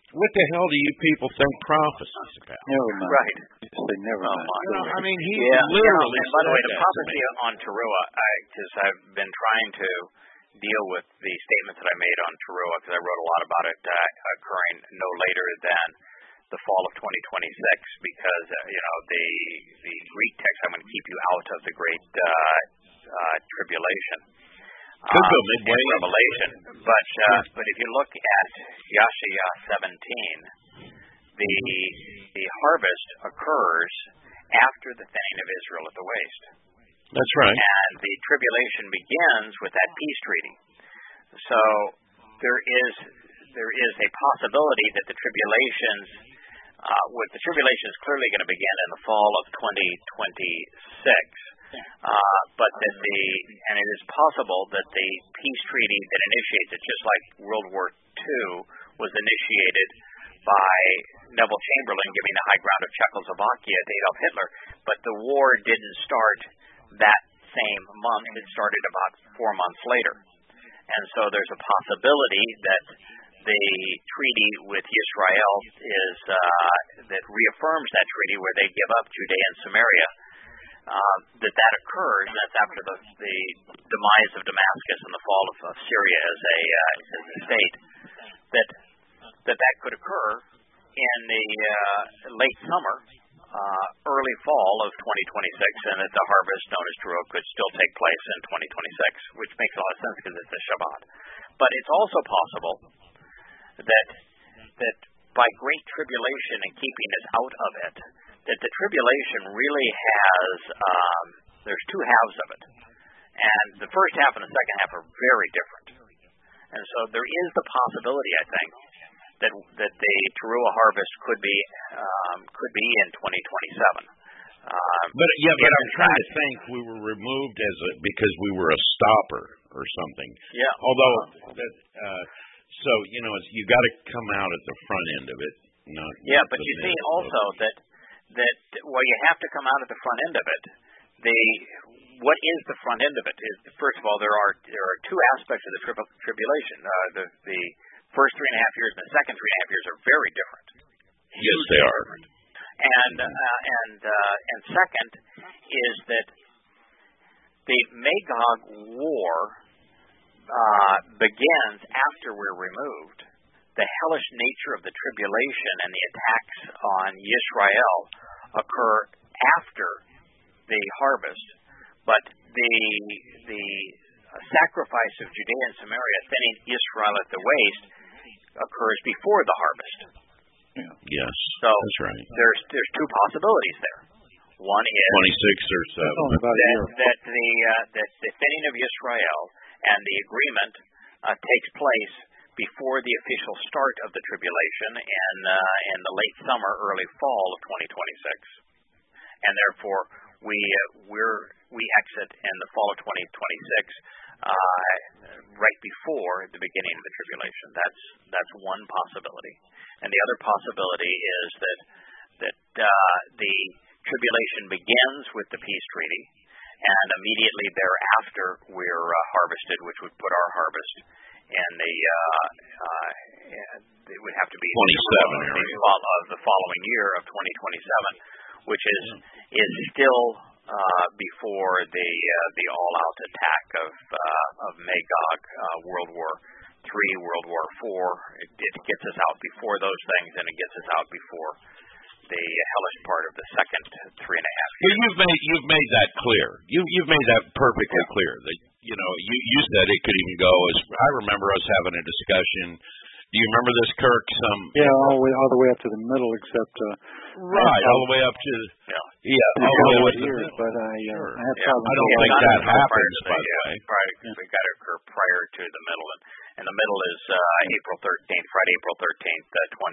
What the hell do you people think prophecy is about? Never mind. Right. Say never mind. I mean, he literally. And by the way, the prophecy on Teruah, because I've been trying to deal with the statements that I made on Teruah, because I wrote a lot about it occurring no later than the fall of 2026, because the Greek text, I'm going to keep you out of the great tribulation. Midway. In Revelation, but if you look at Yeshaya 17, the harvest occurs after the thinning of Israel at the waste. That's right. And the tribulation begins with that peace treaty. So there is a possibility that the tribulations is clearly going to begin in the fall of 2026. But and it is possible that the peace treaty that initiates it, just like World War II was initiated by Neville Chamberlain giving the high ground of Czechoslovakia to Adolf Hitler, but the war didn't start that same month. It started about 4 months later. And so there's a possibility that the treaty with Israel is that reaffirms that treaty where they give up Judea and Samaria. That occurs. That's after the demise of Damascus and the fall of Syria as a state. That could occur in the late summer, early fall of 2026, and that the harvest known as Teruah could still take place in 2026, which makes a lot of sense because it's a Shabbat. But it's also possible that by great tribulation and keeping us out of it, that the tribulation really has, there's two halves of it. And the first half and the second half are very different. And so there is the possibility, I think, that the Teruah harvest could be in 2027. But I'm trying to think we were removed because we were a stopper or something. Yeah. Although so you got to come out at the front end of it. But you see also that you have to come out at the front end of it. What is the front end of it? First of all, there are two aspects of the tribulation. The first 3.5 years and the second 3.5 years are very different. Yes, they are. And second is that the Magog War begins after we're removed. The hellish nature of the tribulation and the attacks on Yisrael occur after the harvest, but the sacrifice of Judea and Samaria, thinning Israel at the waste, occurs before the harvest. Yeah. Yes, so that's right. There's two possibilities there. One is 26 or 7 that the thinning of Israel and the agreement takes place before the official start of the tribulation in the late summer, early fall of 2026, and therefore we exit in the fall of 2026 right before the beginning of the tribulation. That's one possibility, and the other possibility is that the tribulation begins with the peace treaty, and immediately thereafter we're harvested, which would put our harvest in it would have to be 27 of the following year of 2027, which is still before the all-out attack of Magog, World War III, World War IV. It gets us out before those things, and it gets us out before the hellish part of the second 3.5 years. You've made that clear. You've made that perfectly clear. That you said it could even go as I remember us having a discussion. Do you remember this, Kirk? All the way up to the middle, except all the way up to all the way to the but I have problems. I don't think that happens, by the way. Right, it's got to occur prior to the middle, and the middle is Friday, April 13th,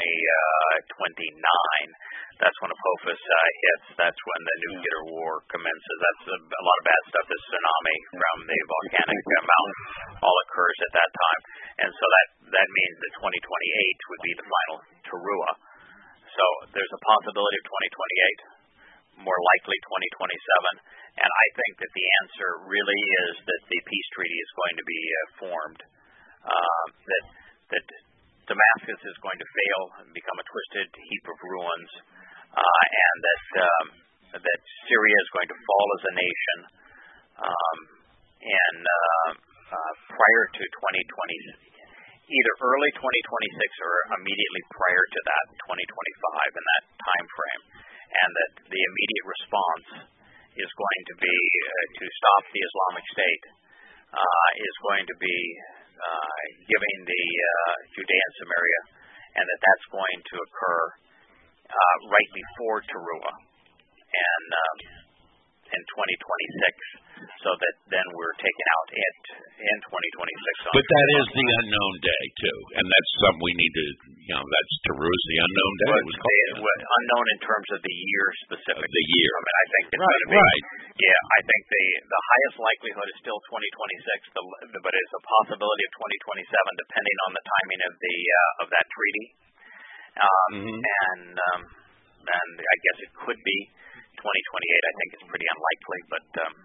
2029. That's when Apophis hits. That's when the nuclear war commences. That's a lot of bad stuff. The tsunami from the volcanic mountain all occurs at that time, and so that means that 2028 would be the final Teruah. So there's a possibility of 2028, more likely 2027, and I think that the answer really is that the peace treaty is going to be formed. That Damascus is going to fail and become a twisted heap of ruins, and that Syria is going to fall as a nation, and prior to 2020, either early 2026 or immediately prior to that, 2025, in that time frame, and that the immediate response is going to be to stop the Islamic State, is going to be giving the Judea and Samaria, and that's going to occur right before Teruah, and in 2026, so that then we're taken out in 2026. But that is the unknown day too, and that's something we need to, that's Teruah's the unknown day. Unknown in terms of the year specifically. The year. I mean, I think it's going to be. Right. Yeah, I think the highest likelihood is still 2026, but it's a possibility of 2027, depending on the timing of that treaty. And I guess it could be 2028. I think it's pretty unlikely, but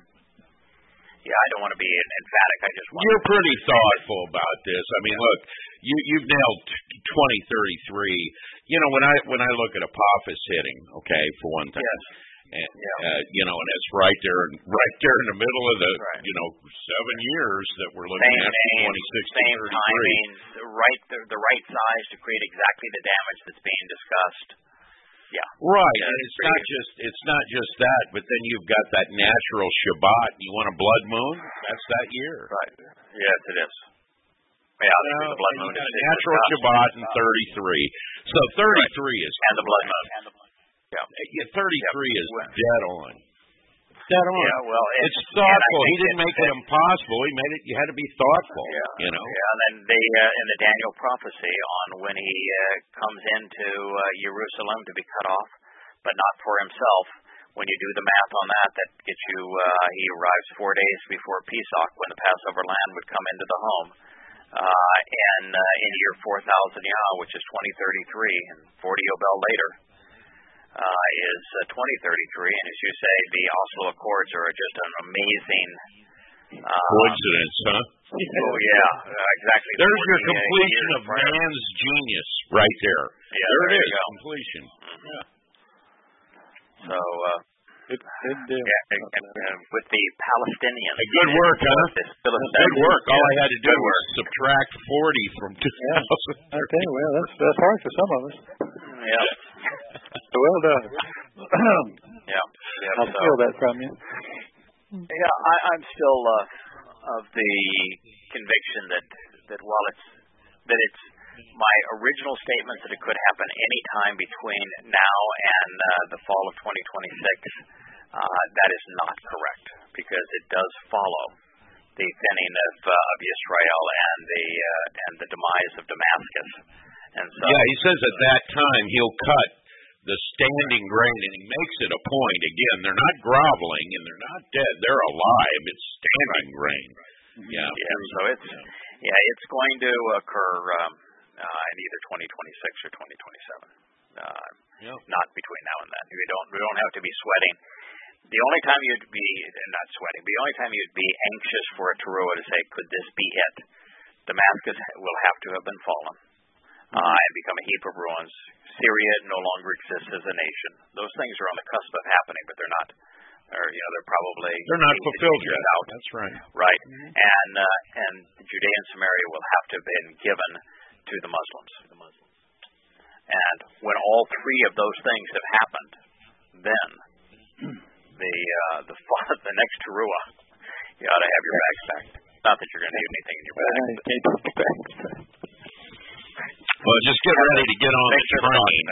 I don't want to be emphatic. I just want. You're pretty thoughtful about this. I mean, look, you've nailed 2033. When I look at Apophis hitting, okay, for one thing. Yes. And and it's right there in the middle of the 7 years that we're looking at, 26 same timing, the right size to create exactly the damage that's being discussed. Yeah. Right, and it's not just that, but then you've got that natural Shabbat, and you want a blood moon. That's that year. Right. Yes, it is. Yeah, the blood moon is natural Shabbat in 33. So 33 is and the blood moon. Yeah. 33 is dead on. Dead on. Yeah, well, it's thoughtful. He didn't make it impossible. He made it. You had to be thoughtful. Yeah. Yeah, and then in the Daniel prophecy on when he comes into Jerusalem to be cut off, but not for himself. When you do the math on that gets you. He arrives 4 days before Pesach, when the Passover lamb would come into the home, and in year 4000 which is 2033, and 40 Yobel later. Is 2033, and as you say, the Oslo Accords are just an amazing coincidence, huh? Oh yeah, exactly. There's your completion of man's genius right there. Yeah, there it is, completion. Yeah. So, with the Palestinians. Good work, huh? Good work. All I had to do was subtract 40 from 2000. Okay, well, that's hard for some of us. Yeah. Well done. Yeah. I feel that from you. Yeah, I'm still of the conviction that while it's my original statement that it could happen any time between now and the fall of 2026, that is not correct, because it does follow the thinning of Israel and the demise of Damascus. And so, he says at that time he'll cut the standing grain, and he makes it a point. Again, they're not groveling and they're not dead; they're alive. It's standing grain. Yeah. So it's going to occur in either 2026 or 2027. Not between now and then. We don't have to be sweating. The only time you'd be not sweating, the only time you'd be anxious for a Teruah to say, could this be it? Damascus will have to have been fallen and become a heap of ruins. Syria no longer exists as a nation. Those things are on the cusp of happening, but they're not. They're not fulfilled yet. That's right. Right, and Judea and Samaria will have to have been given to the Muslims. And when all three of those things have happened, then the next Teruah, you ought to have your bags packed. Not that you're going to need anything in your bag. Well, just get ready to get on the train.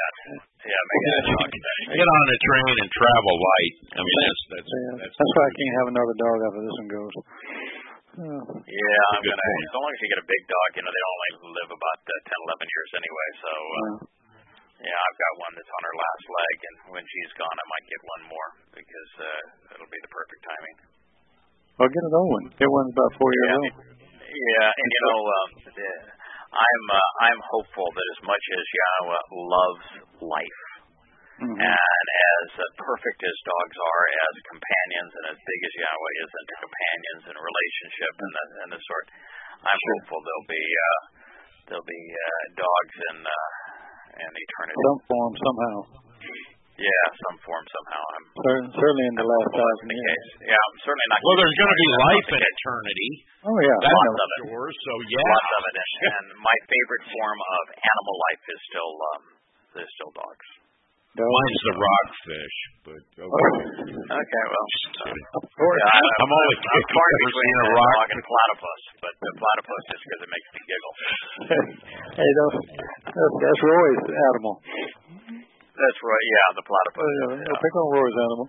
Get on the train and travel light. I mean, that's why I can't have another dog after this one goes. Yeah, I'm gonna. As long as you get a big dog, they only live about 10, 11 years anyway. So, I've got one that's on her last leg, and when she's gone, I might get one more because it'll be the perfect timing. Well, get another one. Get one about 4 years old. Yeah, and I'm hopeful that as much as Yahweh loves life, and as perfect as dogs are as companions, and as big as Yahweh is into companions and relationship and the sort, I'm hopeful there'll be There'll be dogs in eternity. Some form, somehow. Yeah, some form, somehow. Certainly in the last 1,000 years. Yeah, I'm certainly not. Well, there's going to be life in eternity. Oh, yeah. That's of it. Sure, so, yeah. Lots of it. And my favorite form of animal life is still dogs. Mine's the rockfish, but okay. Okay, well. I'm only torn between a dog and platypus, but the platypus just because it makes me giggle. Hey, that's Roy's animal. That's right, yeah, the platypus. Yeah. Pick on Roy's animal.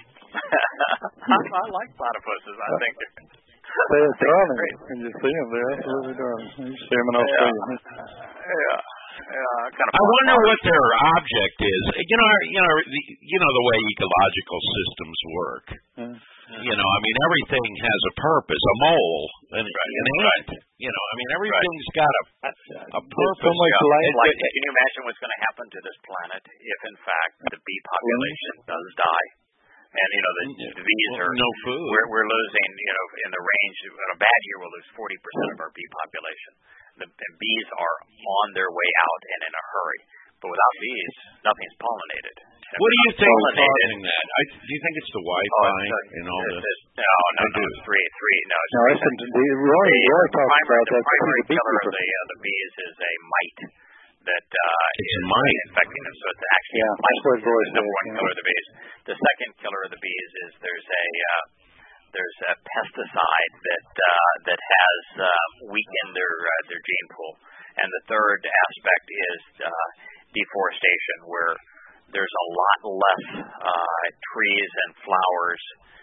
I like platypuses, I think. They're darling. When you see them, they're absolutely darling. You see them in Australia. Yeah. Kind of I wonder what their object is. The way ecological systems work. I mean, everything has a purpose. A mole, an ant. Everything's got a purpose. So much life. Can you imagine what's going to happen to this planet if, in fact, the bee population does die? And the bees are no food. We're losing, in the range. In a bad year, we'll lose 40% of our bee population. The bees are on their way out and in a hurry. But without bees, nothing's pollinated. What do you think is causing that? Do you think it's the Wi-Fi and all this? No, it's three. No, Roy talks about the primary killer of the bees is a mite that is infecting them. So it's actually a mite. That's what the number one killer of the bees. The second killer of the bees is there's a pesticide that has weakened their gene pool, and the third aspect is deforestation, where there's a lot less trees and flowers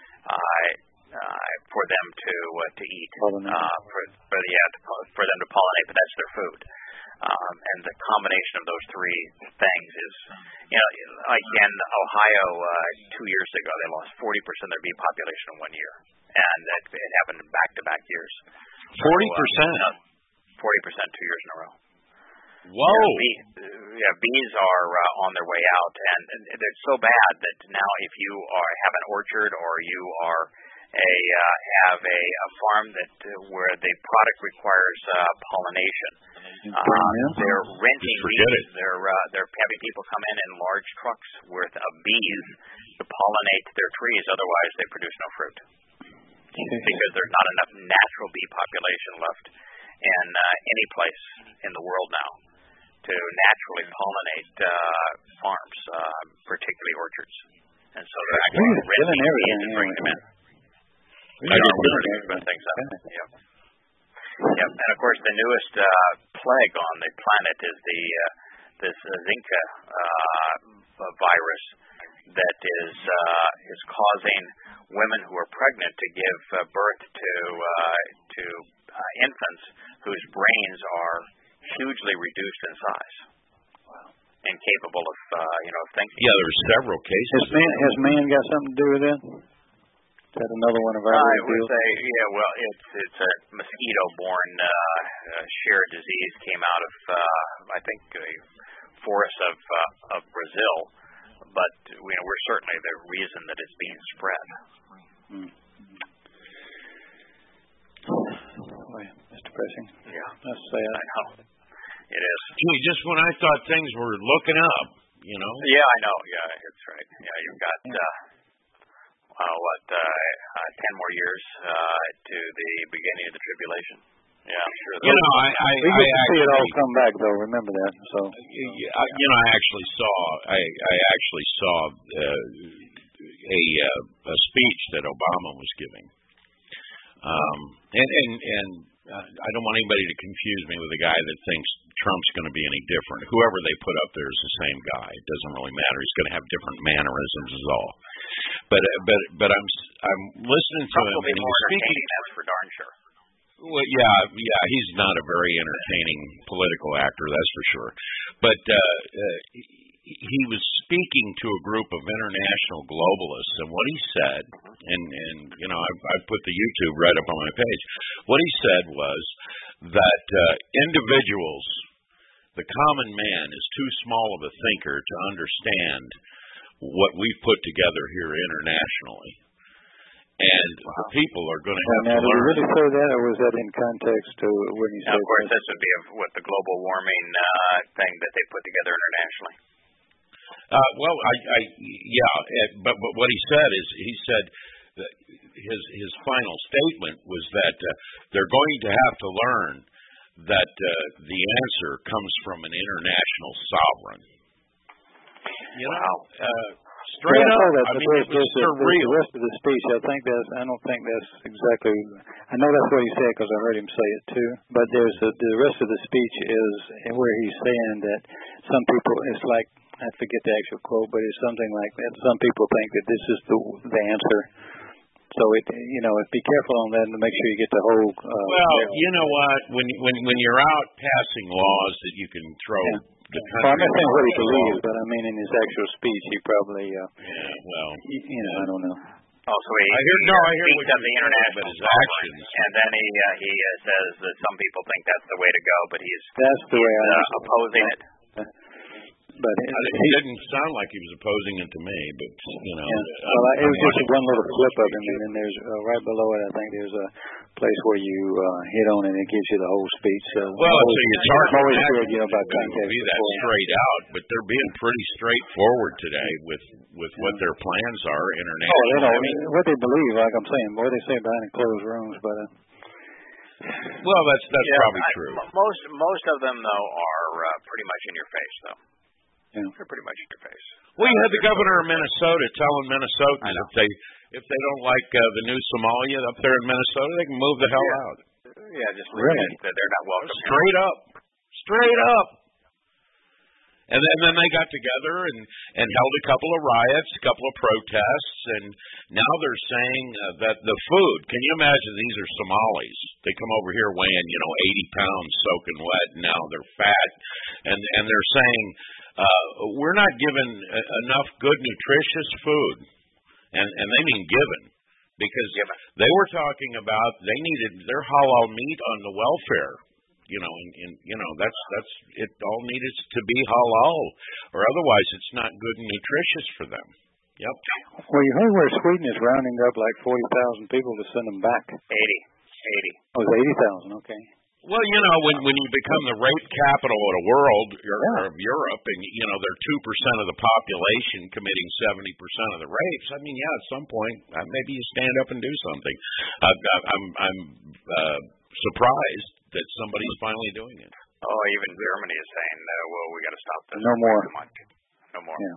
for them to eat, for them to pollinate, but that's their food. And the combination of those three things is, like in Ohio 2 years ago, they lost 40% of their bee population in 1 year. And it happened in back-to-back years. 40%? 40% 2 years in a row. Whoa! Bees are on their way out, and it's so bad that now if you have an orchard or you are have a farm where the product requires pollination, they're renting bees. They're having people come in large trucks worth of bees to pollinate their trees. Otherwise, they produce no fruit because there's not enough natural bee population left in any place in the world now to naturally pollinate farms, particularly orchards. And so they're actually renting bees and bringing them in. Yep. And of course, the newest plague on the planet is this Zika virus that is causing women who are pregnant to give birth to infants whose brains are hugely reduced in size, incapable of thinking. Yeah, there's several cases. Has man got something to do with that? Is that another one of our deals? It's a mosquito-borne shared disease. Came out of I think forests of Brazil, but we're certainly the reason that it's being spread. Boy, that's depressing. Yeah, that's sad. I know. It is. Gee, just when I thought things were looking up, Yeah, I know. Yeah, that's right. Yeah, you've got 10 more years to the beginning of the tribulation. Yeah, I'm sure. We get to see it all come back, though. Remember that. So, I actually saw a speech that Obama was giving, and I don't want anybody to confuse me with a guy that thinks Trump's going to be any different. Whoever they put up there is the same guy. It doesn't really matter. He's going to have different mannerisms, is all. But I'm listening to him, and he's speaking. That's for darn sure. Well, yeah, he's not a very entertaining political actor, that's for sure. But he was speaking to a group of international globalists, and what he said, and I put the YouTube right up on my page. What he said was that individuals, the common man, is too small of a thinker to understand what we've put together here internationally. and the people are going to have now, to learn. Did you really say that, or was that in context to when you said? Of course, this would be with the global warming thing that they put together internationally. Well, but what he said is that his final statement was that they're going to have to learn that the answer comes from an international sovereign. You know, straight up. I mean, it was surreal. The rest of the speech, I don't think that's exactly. I know that's what he said because I heard him say it too. But there's the rest of the speech is where he's saying that some people, it's like, I forget the actual quote, but it's something like that. Some people think that this is the answer. So be careful on that and make sure you get the whole. Well, you know what? When you're out passing laws that you can throw the country. Well, I'm not saying what he believes, but I mean in his actual speech, he probably. I don't know. Oh, so he speaks of the international actions, and then he says that some people think that's the way to go, but he's opposing it. But it didn't sound like he was opposing it to me, but Yeah. Well, it was just one little clip of him, and then there's right below it. I think there's a place where you hit on, and it gives you the whole speech. Well, it's hard to imagine about context be that straight out, but they're being pretty straightforward today with what their plans are internationally. What they believe, like I'm saying, what they say behind closed rooms, but. Well, that's probably true. Most of them though are pretty much in your face, though. Yeah. They're pretty much in your face. Well, you had the governor of Minnesota telling Minnesotans if they don't like the new Somalia up there in Minnesota, they can move the hell out. Yeah, just leave it. They're not welcome. Straight up. And then they got together and held a couple of riots, a couple of protests, and now they're saying that the food. Can you imagine? These are Somalis. They come over here weighing 80 pounds, soaking wet. And now they're fat, and they're saying. We're not given enough good, nutritious food, and they mean given, because they were talking about they needed their halal meat on the welfare, that's it. All needed to be halal, or otherwise it's not good and nutritious for them. Yep. Well, you heard where Sweden is rounding up like 40,000 people to send them back. 80. Oh, it's 80,000. Okay. Well, when you become the rape capital of the world, or of Europe, and they're 2% of the population committing 70% of the rapes. I mean, at some point, maybe you stand up and do something. I'm surprised that somebody's finally doing it. Oh, even Germany is saying, "Well, we got to stop this." No more. No more. Yeah.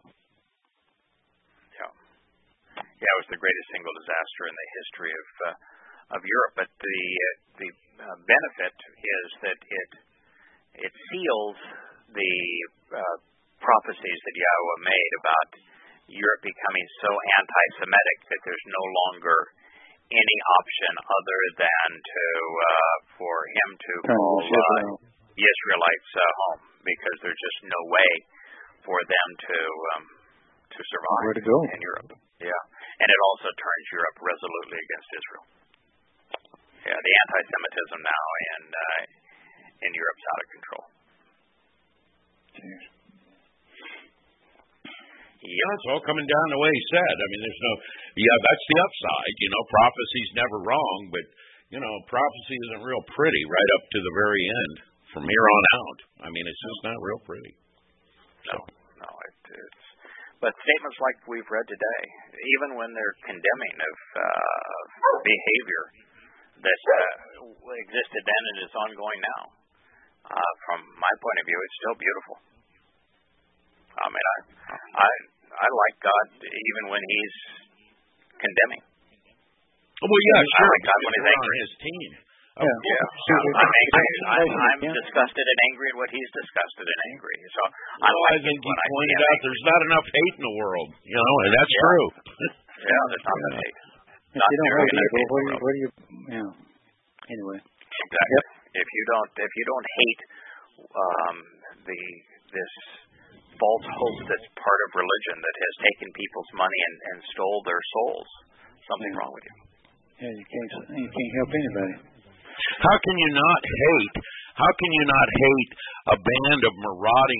Yeah, it was the greatest single disaster in the history of Europe, but the benefit is that it seals the prophecies that Yahweh made about Europe becoming so anti-Semitic that there's no longer any option other than for him to call the Israelites home, because there's just no way for them to survive in Europe. Yeah, and it also turns Europe resolutely against Israel. Yeah, the anti-Semitism now in Europe's out of control. Yeah, it's all coming down the way he said. I mean, that's the upside. Prophecy's never wrong, but prophecy isn't real pretty right up to the very end. From here on out, I mean, it's just not real pretty. No, it's. But statements like we've read today, even when they're condemning of behavior that existed then and is ongoing now, from my point of view, it's still beautiful. I mean, I like God even when He's condemning. Well, yeah, sure. I like God when He's angry. His team. Yeah. I'm angry. I'm disgusted and angry at what He's disgusted and angry. So I think he pointed out there's not enough hate in the world, and that's true. Yeah, there's not enough hate. Anyway. Exactly. Yep. If you don't hate this false hope that's part of religion that has taken people's money and stole their souls, something wrong with you. Yeah, you can't help anybody. How can you not hate a band of marauding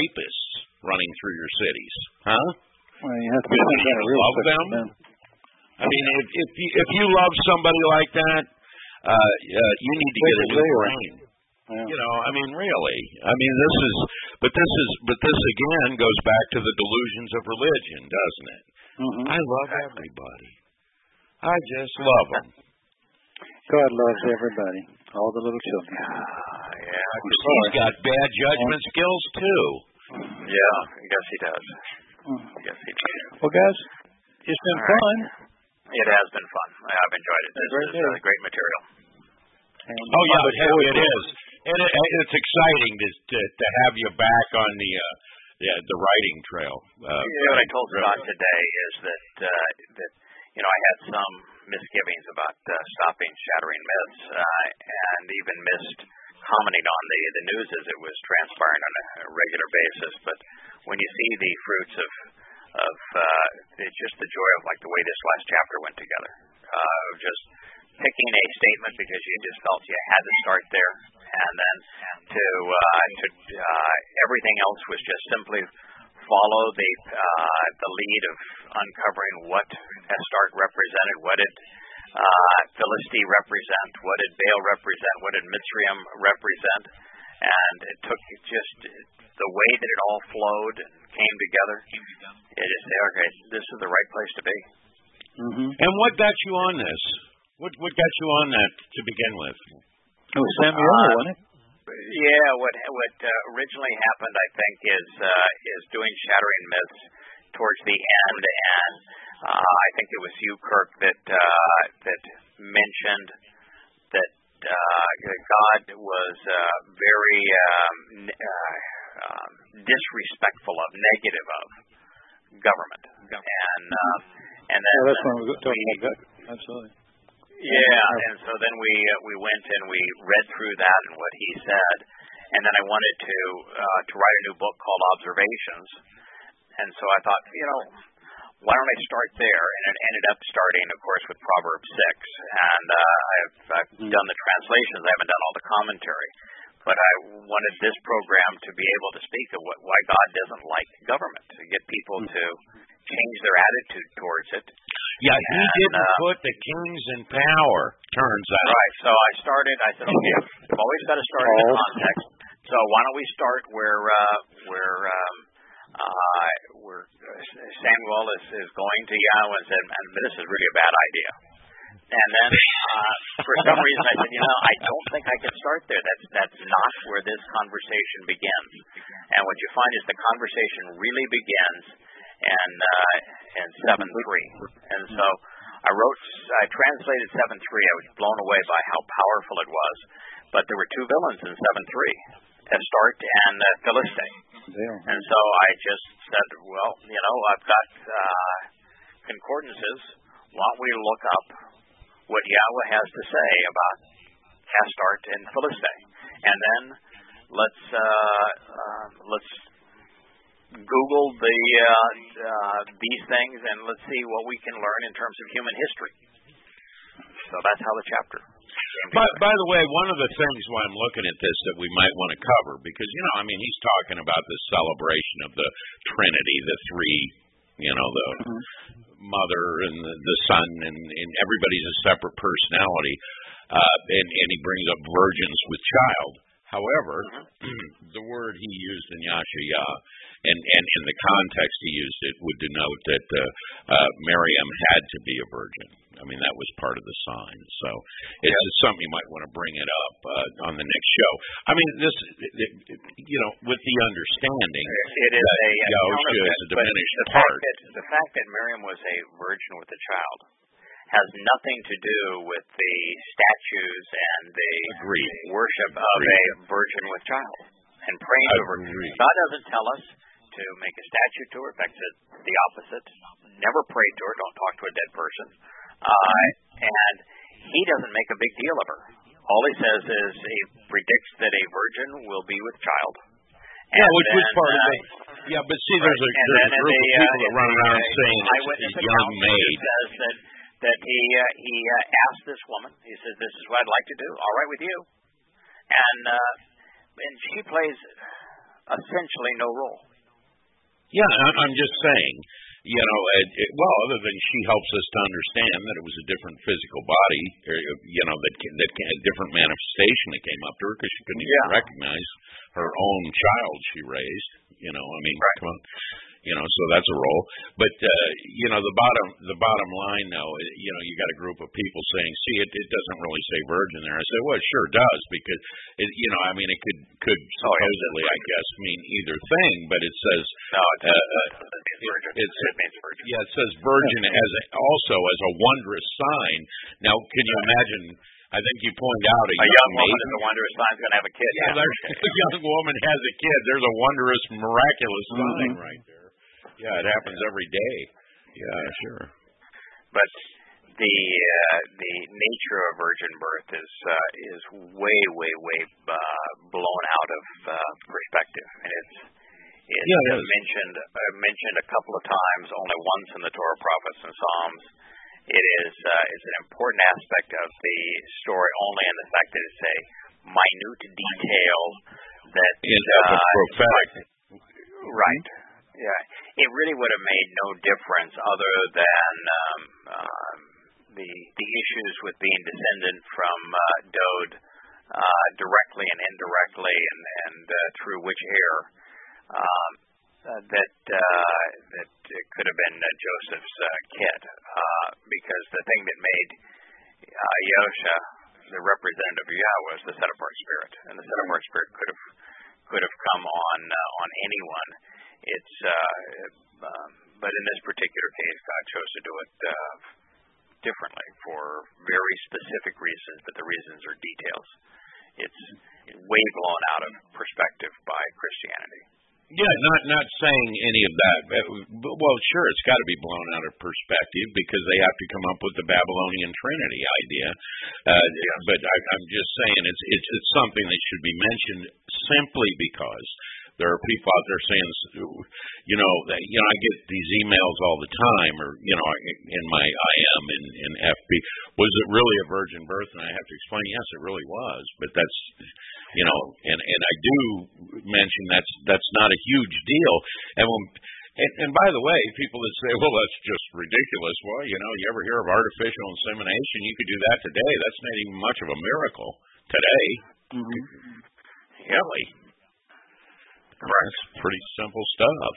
rapists running through your cities? Huh? Well, you have to be some kind of real love them. I mean, if you love somebody like that, you need to get a new brain. Yeah. You know, I mean, really. I mean, but this again goes back to the delusions of religion, doesn't it? Mm-hmm. I love everybody. I just love them. God loves everybody, all the little children. Yeah, he's got bad judgment skills too. Yeah, I guess he does. Yes, he does. Well, guys, it's been fun. It has been fun. I've enjoyed it. This is great material. Oh yeah, it is. And it's exciting to have you back on the writing trail. What I told Scott today is that I had some misgivings about stopping Shattering Myths, and even missed commenting on the news as it was transpiring on a regular basis. But when you see the fruits of it's just the joy of like the way this last chapter went together, just picking a statement because you just felt you had to start there, and then to everything else was just simply follow the lead of uncovering what Astarte represented, what did Philistia represent, what did Baal represent, what did Mizraim represent, and it took just the way that it all flowed and came together. It just said, okay, this is the right place to be. Mm-hmm. And what got you on this? What got you on that to begin with? It was Samuel, wasn't it? Yeah, what originally happened, I think, is doing Shattering Myths towards the end, and I think it was you, Kirk, that mentioned that God was very disrespectful of, negative of government, and then that's when we were talking about that. Absolutely. Yeah, and so then we went and we read through that and what he said, and then I wanted to write a new book called Observations, and so I thought, why don't I start there? And it ended up starting, of course, with Proverbs 6, and I've done the translations. I haven't done all the commentary, but I wanted this program to be able to speak of why God doesn't like government, to get people to change their attitude towards it. Yeah, he didn't put the kings in power, turns out. Right, so I said, okay, we've always got to start in the context, so why don't we start where Samuel is going to Yahweh and said, and this is really a bad idea. And then for some reason I said, I don't think I can start there. That's not where this conversation begins. And what you find is the conversation really begins in 7:3. And so I translated 7:3. I was blown away by how powerful it was. But there were two villains in 7:3, Astarte and Philistia. And so I just said, well, I've got concordances. Why don't we look up what Yahweh has to say about Astarte and Philistia, and then let's Google these things, and let's see what we can learn in terms of human history. So that's how the chapter came together. By the way, one of the things why I'm looking at this that we might want to cover, because he's talking about the celebration of the Trinity, the three, the Mother and the Son, and everybody's a separate personality, and he brings up virgins with child. However, the word he used in Yashayah, and in the context he used it, would denote that Miriam had to be a virgin. I mean, that was part of the sign. So it's something you might want to bring it up on the next show. I mean, this, with the understanding it is that Yahusha is a diminished part. The fact that Miriam was a virgin with a child has nothing to do with the statues and the worship of a virgin with child and praying to her. God doesn't tell us to make a statue to her. In fact, the opposite. Never pray to her. Don't talk to a dead person. And he doesn't make a big deal of her. All he says is he predicts that a virgin will be with child. Yeah, which was part of it. Yeah, but see, there's a group of people that run around saying it's a young maid. Says that he asked this woman, he says, this is what I'd like to do, all right with you. And she plays essentially no role. Yeah, I'm just saying well, other than she helps us to understand that it was a different physical body, that a different manifestation that came up to her because she couldn't even recognize her own child she raised. Come on. So that's a role. But the bottom line though, you got a group of people saying, see, it doesn't really say virgin there. I say, well, it sure does, because it could supposedly, I guess, mean either thing, but it says it means virgin. Yeah, it says virgin also as a wondrous sign. Now, can you imagine? I think you point out a young woman is a wondrous sign is going to have a kid. Yeah, a young woman has a kid. There's a wondrous, miraculous sign right there. Yeah, it happens every day. Yeah, sure. But the nature of virgin birth is way blown out of perspective, and it's mentioned a couple of times, only once in the Torah, prophets, and Psalms. It is an important aspect of the story, only in the fact that it's a minute detail that is prophetic. Right. Yeah. It really would have made no difference other than the issues with being descendant from Dode directly and indirectly, and through which heir. That it could have been Joseph's kid, because the thing that made Yosha the representative of Yahweh was the set-apart spirit, and the set-apart spirit could have come on anyone. But in this particular case, God chose to do it differently for very specific reasons, but the reasons are details. It's way blown out of perspective by Christianity. Yeah, not saying any of that. Well, sure, it's got to be blown out of perspective because they have to come up with the Babylonian Trinity idea. But I'm just saying it's something that should be mentioned simply because there are people out there saying, I get these emails all the time, or in my IM in FB, was it really a virgin birth? And I have to explain, yes, it really was. But that's and I do mention that's not a huge deal. And by the way, people that say, well, that's just ridiculous. Well, you ever hear of artificial insemination? You could do that today. That's not even much of a miracle today. Mm-hmm. Really. Correct. That's pretty simple stuff.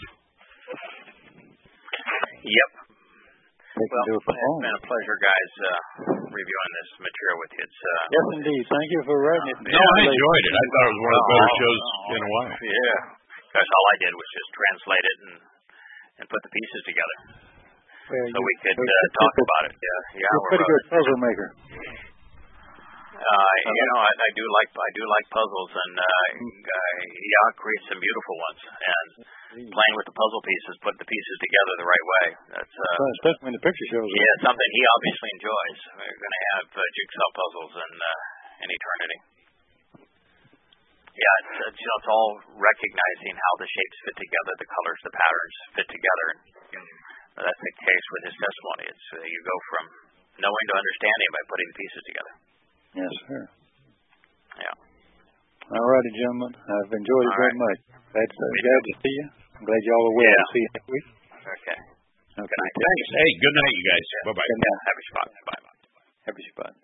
Yep. Well, it's been a pleasure, guys, reviewing this material with you. Yes, indeed. Thank you for writing it. No, I enjoyed it. I thought it was one of the better shows in a while. Yeah. Gosh, all I did was just translate it and put the pieces together. Well, so we could talk about it. Yeah. You're a pretty good puzzle maker. I do like puzzles, and creates some beautiful ones. And playing with the puzzle pieces, put the pieces together the right way. That's especially when the picture shows. Yeah, something he obviously enjoys. We're going to have jigsaw puzzles in eternity. Yeah, it's all recognizing how the shapes fit together, the colors, the patterns fit together. That's the case with his testimony. It's you go from knowing to understanding by putting the pieces together. Yes, sir. Yeah. All righty, gentlemen. I've enjoyed it very much. Glad to see you. I'm glad y'all are well. Yeah. See you next week. Okay. Good night. Thanks. Hey, good night, you guys. Bye-bye. Happy Shabbat. Bye-bye. Happy Shabbat.